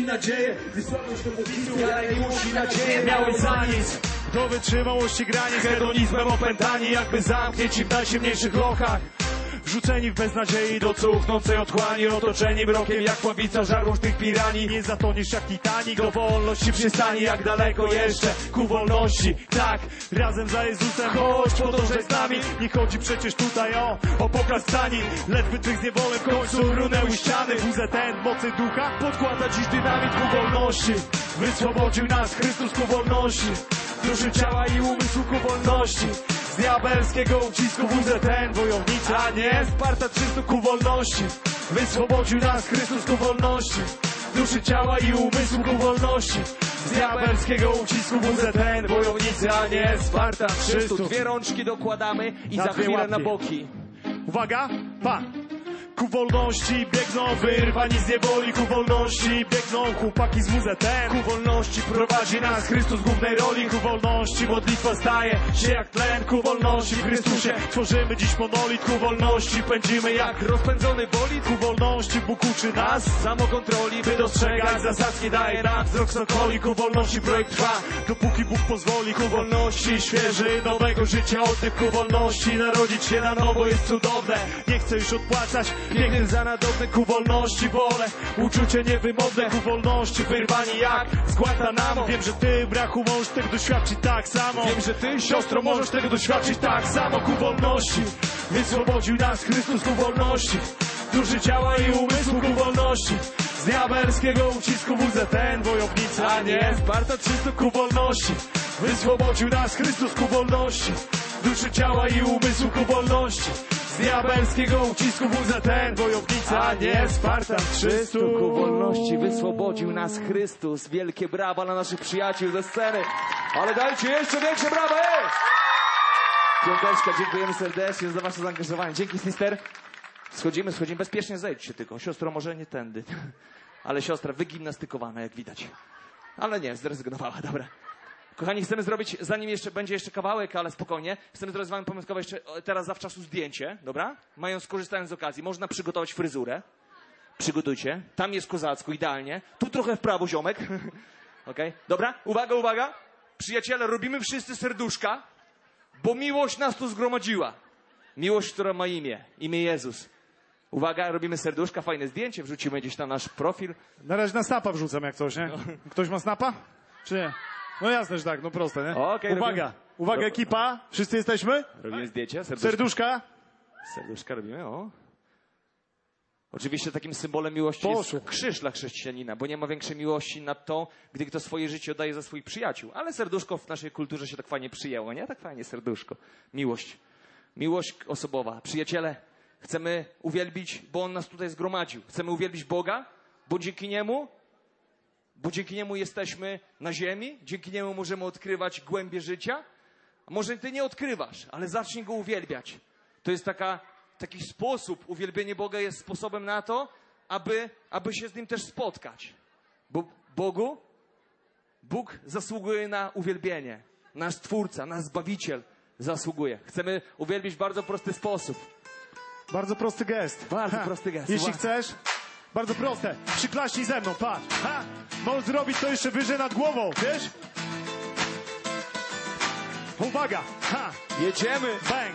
Miałeś za nic do wytrzymałości granic, hedonizmem opętani, jakby zamknięci w najciemniejszych lochach. Wrzuceni w beznadziei do cuchnącej otchłani, otoczeni mrokiem jak ławica żarłów tych piranii. Nie zatoniesz jak Titanic, do wolności przystani, jak daleko jeszcze ku wolności. Tak, razem za Jezusem, chodź, podążaj z nami. Nie chodzi przecież tutaj o, o pokaz stani. Ledwy tych zniewoleń w końcu runęły ściany. W Z N w mocy ducha podkłada dziś dynamit ku wolności. Wyswobodził nas Chrystus ku wolności. Duszy, ciała i umysłu ku wolności. Z diabelskiego ucisku W Z N wojownica, a nie Sparta trzystu ku wolności. Wyswobodził nas Chrystus ku wolności. Duszy, ciała i umysłu ku wolności. Z diabelskiego ucisku W Z N wojownicy, a nie Sparta trzystu. Dwie rączki dokładamy i Na za dwie chwilę łapki. na boki. Uwaga, pa! Ku wolności biegną wyrwani z niewoli, ku wolności biegną chłopaki z W Z N. Ku wolności prowadzi nas Chrystus w głównej roli, ku wolności modlitwa staje się jak tlen, ku wolności w Chrystusie tworzymy dziś monolit, ku wolności pędzimy jak Rozpędzony bolid, ku wolności Bóg uczy nas samokontroli, by dostrzegać zasadzki, daje nam wzrok sokoli, ku wolności projekt trwa, dopóki Bóg pozwoli, ku wolności świeży, nowego życia oddech, ku wolności narodzić się na nowo jest cudowne, nie chcę już odpłacać pięknym za nadobne, ku wolności wolę, uczucie niewymowne, ku wolności wyrwani jak z Guantanamo. Wiem, że ty, brachu, możesz tego doświadczyć tak samo. Wiem, że ty, siostro, możesz tego doświadczyć tak samo, ku wolności. Wyswobodził nas Chrystus ku wolności. Duszy, ciała i umysłu ku wolności. Z diabelskiego ucisku W Z N wojownica, a nie Sparta trzystu ku wolności. Wyswobodził nas Chrystus ku wolności. Duszy, ciała i umysłu ku wolności. Z diabelskiego ucisku W Z N wojownica, a nie Sparta trzystu. Ku wolności wyswobodził nas Chrystus. Wielkie brawa dla naszych przyjaciół ze sceny. Ale dajcie jeszcze większe brawa! Ej! Piąteczka, dziękujemy serdecznie za wasze zaangażowanie. Dzięki, sister. Schodzimy, schodzimy. Bezpiecznie zejdźcie tylko. Siostro, może nie tędy. Ale siostra wygimnastykowana, jak widać. Ale nie, zrezygnowała, dobra. Kochani, chcemy zrobić, zanim jeszcze będzie jeszcze kawałek, ale spokojnie, chcemy zrobić z wami pamiątkowe jeszcze teraz zawczasu zdjęcie, dobra? Mając, korzystając z okazji, można przygotować fryzurę. Przygotujcie. Tam jest kozacko, idealnie. Tu trochę w prawo, ziomek. Okej, okay. Dobra? Uwaga, uwaga. Przyjaciele, robimy wszyscy serduszka, bo miłość nas tu zgromadziła. Miłość, która ma imię. Imię Jezus. Uwaga, robimy serduszka, fajne zdjęcie, wrzucimy gdzieś na nasz profil. Na razie na snapa wrzucam jak coś, nie? Ktoś ma snapa? Czy nie? No jasne, że tak, no proste, nie? Okay, uwaga, robimy... uwaga ekipa, wszyscy jesteśmy? Robimy zdjęcie, serduszka. Serduszka. Serduszka robimy, o. Oczywiście takim symbolem miłości Poszło. jest krzyż dla chrześcijanina, bo nie ma większej miłości nad tą, gdy kto swoje życie oddaje za swoich przyjaciół. Ale serduszko w naszej kulturze się tak fajnie przyjęło, nie? Tak fajnie, serduszko. Miłość. Miłość osobowa. Przyjaciele, chcemy uwielbić, bo On nas tutaj zgromadził. Chcemy uwielbić Boga, bo dzięki Niemu Bo dzięki Niemu jesteśmy na ziemi, dzięki Niemu możemy odkrywać głębie życia, może ty nie odkrywasz, ale zacznij Go uwielbiać. To jest taka, taki sposób, uwielbienie Boga jest sposobem na to, aby, aby się z Nim też spotkać. Bo Bogu, Bóg zasługuje na uwielbienie. Nasz Twórca, nasz Zbawiciel zasługuje. Chcemy uwielbić w bardzo prosty sposób. Bardzo prosty gest. Bardzo ha. prosty gest. Jeśli Wow. chcesz, bardzo proste. Przyklaśnij ze mną, patrz. Ha. Możesz zrobić to jeszcze wyżej nad głową, wiesz? Uwaga! Ha. Jedziemy! Bang!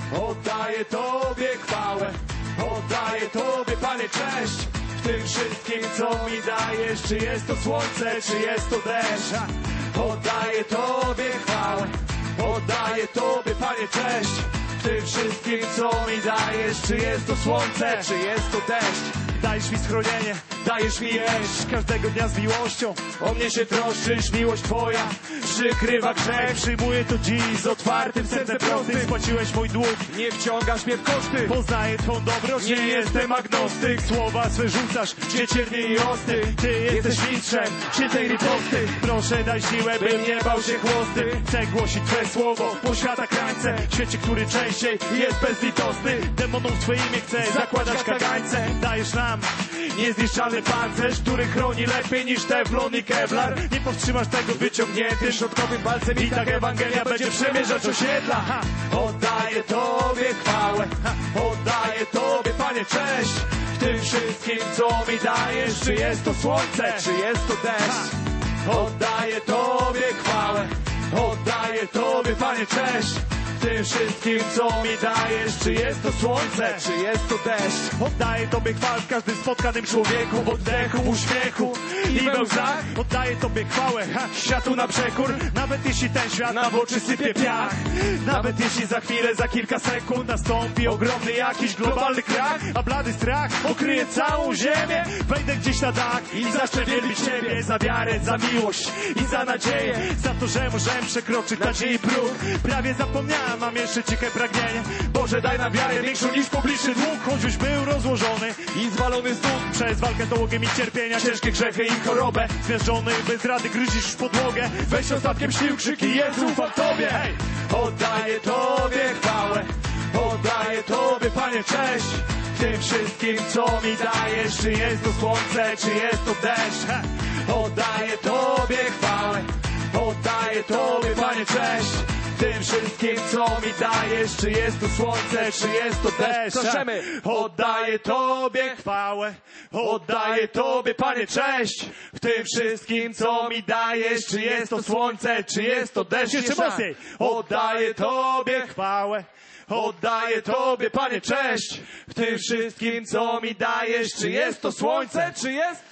Oddaję Tobie chwałę, oddaję Tobie, Panie, cześć. W tym wszystkim, co mi dajesz, czy jest to słońce, czy jest to deszcz. Ha. Oddaję Tobie chwałę, oddaję Tobie, Panie, cześć. W tym wszystkim, co mi dajesz, czy jest to słońce, czy jest to deszcz. Dajesz mi schronienie, dajesz mi jeść każdego dnia z miłością. O mnie się troszczysz, miłość Twoja przykrywa grzech. Przyjmuję to dziś z otwartym sercem prostym. Spłaciłeś mój dług, nie wciągasz mnie w koszty. Poznaję Twą dobroć, nie jestem agnostyk. Słowa swe rzucasz, gdzie ciernie i osty. Ty jesteś mistrzem świętej riposty. Proszę daj siłę, bym nie bał się chłosty. Chcę głosić Twe słowo po świata krańce. W świecie, który częściej jest bezlitosny. Demonom w Twoje imię chcę zakładać kagańce. Dajesz nam niezniszczalny pancerz, który chroni lepiej niż teflon i kevlar. Nie powstrzymasz tego wyciągniętym środkowym palcem i tak Ewangelia będzie przemierzać osiedla. Ha. Oddaję Tobie chwałę, ha. Oddaję Tobie, Panie, cześć. W tym wszystkim, co mi dajesz, czy jest to słońce, czy jest to deszcz. Ha. Oddaję Tobie chwałę, oddaję Tobie, Panie, cześć. W tym wszystkim, co mi dajesz, czy jest to słońce, czy jest to deszcz. Oddaję Tobie chwałę w każdym spotkanym człowieku, w oddechu, w uśmiechu i we łzach. Oddaję Tobie chwałę, ha, światu na przekór. Nawet jeśli ten świat na w oczy sypie piach. Nawet jeśli za chwilę, za kilka sekund nastąpi ogromny jakiś globalny krach, a blady strach okryje całą ziemię. Wejdę gdzieś na dach i zacznę wielbić Ciebie za wiarę, za miłość i za nadzieję. Za to, że możemy przekroczyć nadziei próg. Prawie zapomniałem, mam jeszcze ciche pragnienie. Boże, daj nam wiarę większą niż pobliższy dług. Choćbyś był rozłożony i zwalony z nóg przez walkę z nałogiem i cierpienia, ciężkie grzechy i chorobę. Zmiażdżony bez rady gryzisz w podłogę. Weź ostatkiem sił krzyki, Jezu, ufam Tobie. Hej! Oddaję Tobie chwałę, oddaję Tobie, Panie, cześć. W tym wszystkim, co mi dajesz, czy jest to słońce, czy jest to deszcz. Hej! Oddaję Tobie chwałę, oddaję Tobie, Panie, cześć. W tym wszystkim, co mi dajesz, czy jest to słońce, czy jest to deszcz. Proszemy. Oddaję Tobie chwałę, oddaję Tobie, Panie, cześć. W tym wszystkim, co mi dajesz, czy jest to słońce, czy jest to deszcz. Jeszcze mocniej. Oddaję Tobie chwałę, oddaję Tobie, Panie, cześć. W tym wszystkim, co mi dajesz, czy jest to słońce, czy jest...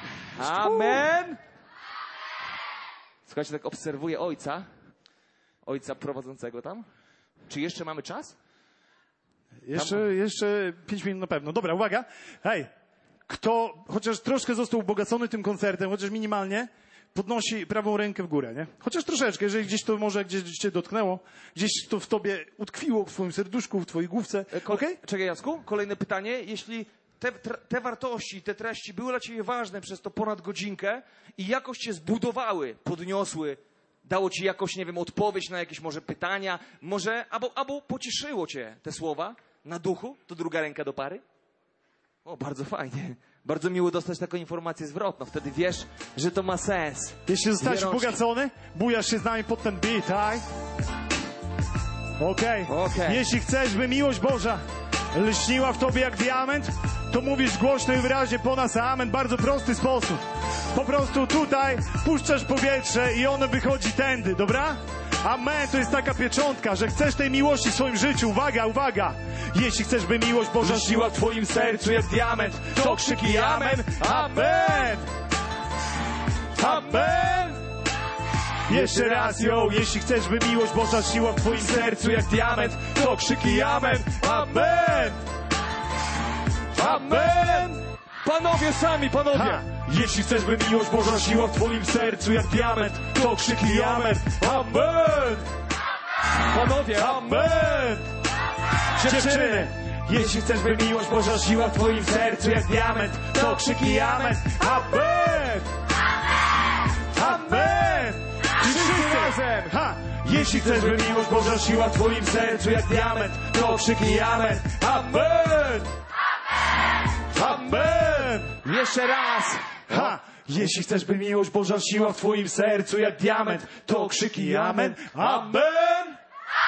Amen. Słuchajcie, tak obserwuję ojca. Ojca prowadzącego tam. Czy jeszcze mamy czas? Jeszcze, jeszcze pięć minut na pewno. Dobra, uwaga. Hej, kto chociaż troszkę został ubogacony tym koncertem, chociaż minimalnie, podnosi prawą rękę w górę, nie? Chociaż troszeczkę, jeżeli gdzieś to może gdzieś cię dotknęło, gdzieś to w tobie utkwiło, w twoim serduszku, w twojej główce. Kol- Okej? Czekaj, Jacku, kolejne pytanie. Jeśli te, te wartości, te treści były dla ciebie ważne przez to ponad godzinkę i jakoś cię zbudowały, podniosły, dało ci jakoś, nie wiem, odpowiedź na jakieś może pytania, może, albo, albo pocieszyło cię te słowa na duchu, to druga ręka do pary? O, bardzo fajnie. Bardzo miło dostać taką informację zwrotną. Wtedy wiesz, że to ma sens. Jeśli zostałeś Dwie rączki. ubogacony, bujasz się z nami pod ten beat, tak? Okej. Okej. Jeśli chcesz, by miłość Boża lśniła w tobie jak diament, to mówisz głośno i wyraźnie po nas amen. Bardzo prosty sposób. Po prostu tutaj puszczasz powietrze i ono wychodzi tędy, dobra? Amen, to jest taka pieczątka, że chcesz tej miłości w swoim życiu. Uwaga, uwaga! Jeśli chcesz, by miłość Boża lśniła w twoim sercu jak diament, to krzyki amen, amen! Amen! Jeszcze raz, ją, jeśli chcesz, by miłość Boża lśniła w twoim sercu jak diament, to krzyki amen, amen! Amen! Panowie sami, panowie! Ha! Jeśli chcesz, by miłość Boża lśniła w twoim sercu jak diament, to krzyki amen, amen! Panowie! Amen! Dziewczyny! Jeśli chcesz, by miłość Boża lśniła w twoim sercu jak diament, to krzyki amen, amen! Amen! Wszyscy razem! Ha! Jeśli chcesz, by miłość Boża siła w twoim sercu jak diament, to krzyknij amen. Amen! Amen! Jeszcze raz. Ha! Jeśli chcesz, by miłość Boża siła w twoim sercu jak diament, to krzyknij amen. Amen!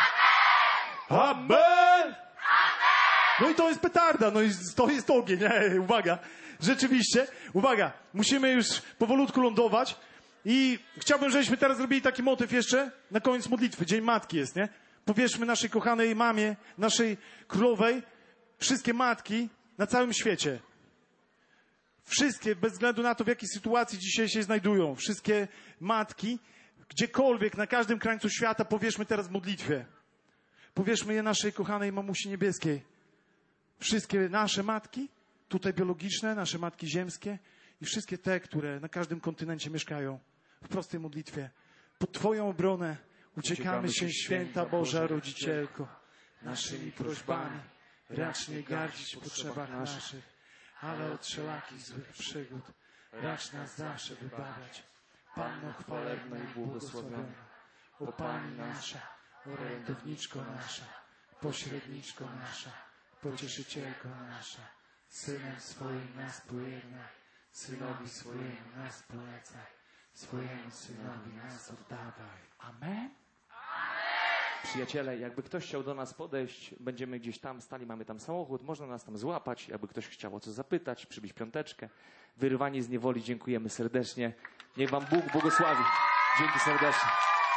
Amen! No i to jest petarda, no i to jest ogień, nie? Uwaga, rzeczywiście, uwaga, musimy już powolutku lądować i chciałbym, żebyśmy teraz zrobili taki motyw jeszcze na koniec modlitwy. Dzień Matki jest, nie? Powieszmy naszej kochanej mamie, naszej królowej, wszystkie matki na całym świecie. Wszystkie, bez względu na to, w jakiej sytuacji dzisiaj się znajdują, wszystkie matki, gdziekolwiek, na każdym krańcu świata, powieszmy teraz w modlitwie. Powieszmy je naszej kochanej mamusi niebieskiej. Wszystkie nasze matki, tutaj biologiczne, nasze matki ziemskie i wszystkie te, które na każdym kontynencie mieszkają, w prostej modlitwie. Pod Twoją obronę uciekamy się, święta Boża Rodzicielko, naszymi prośbami. Racz nie gardzić w potrzebach naszych, ale od wszelakich złych przygód racz nas zawsze wybawiać. Panno chwalebna i błogosławiona, o Pani nasza, orędowniczko nasza, pośredniczko nasza, pocieszycielko nasza, Synem swoim nas pojednaj, Synowi swojemu nas polecaj, swojemu Synowi nas oddawaj. Amen? Przyjaciele, jakby ktoś chciał do nas podejść, będziemy gdzieś tam stali, mamy tam samochód, można nas tam złapać, jakby ktoś chciał o coś zapytać, przybić piąteczkę. Wyrwani z niewoli, dziękujemy serdecznie. Niech wam Bóg błogosławi. Dzięki serdecznie.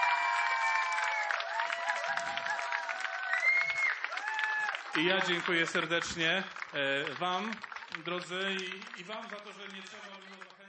I ja dziękuję serdecznie e, wam, drodzy, i, i wam za to, że nie trzeba było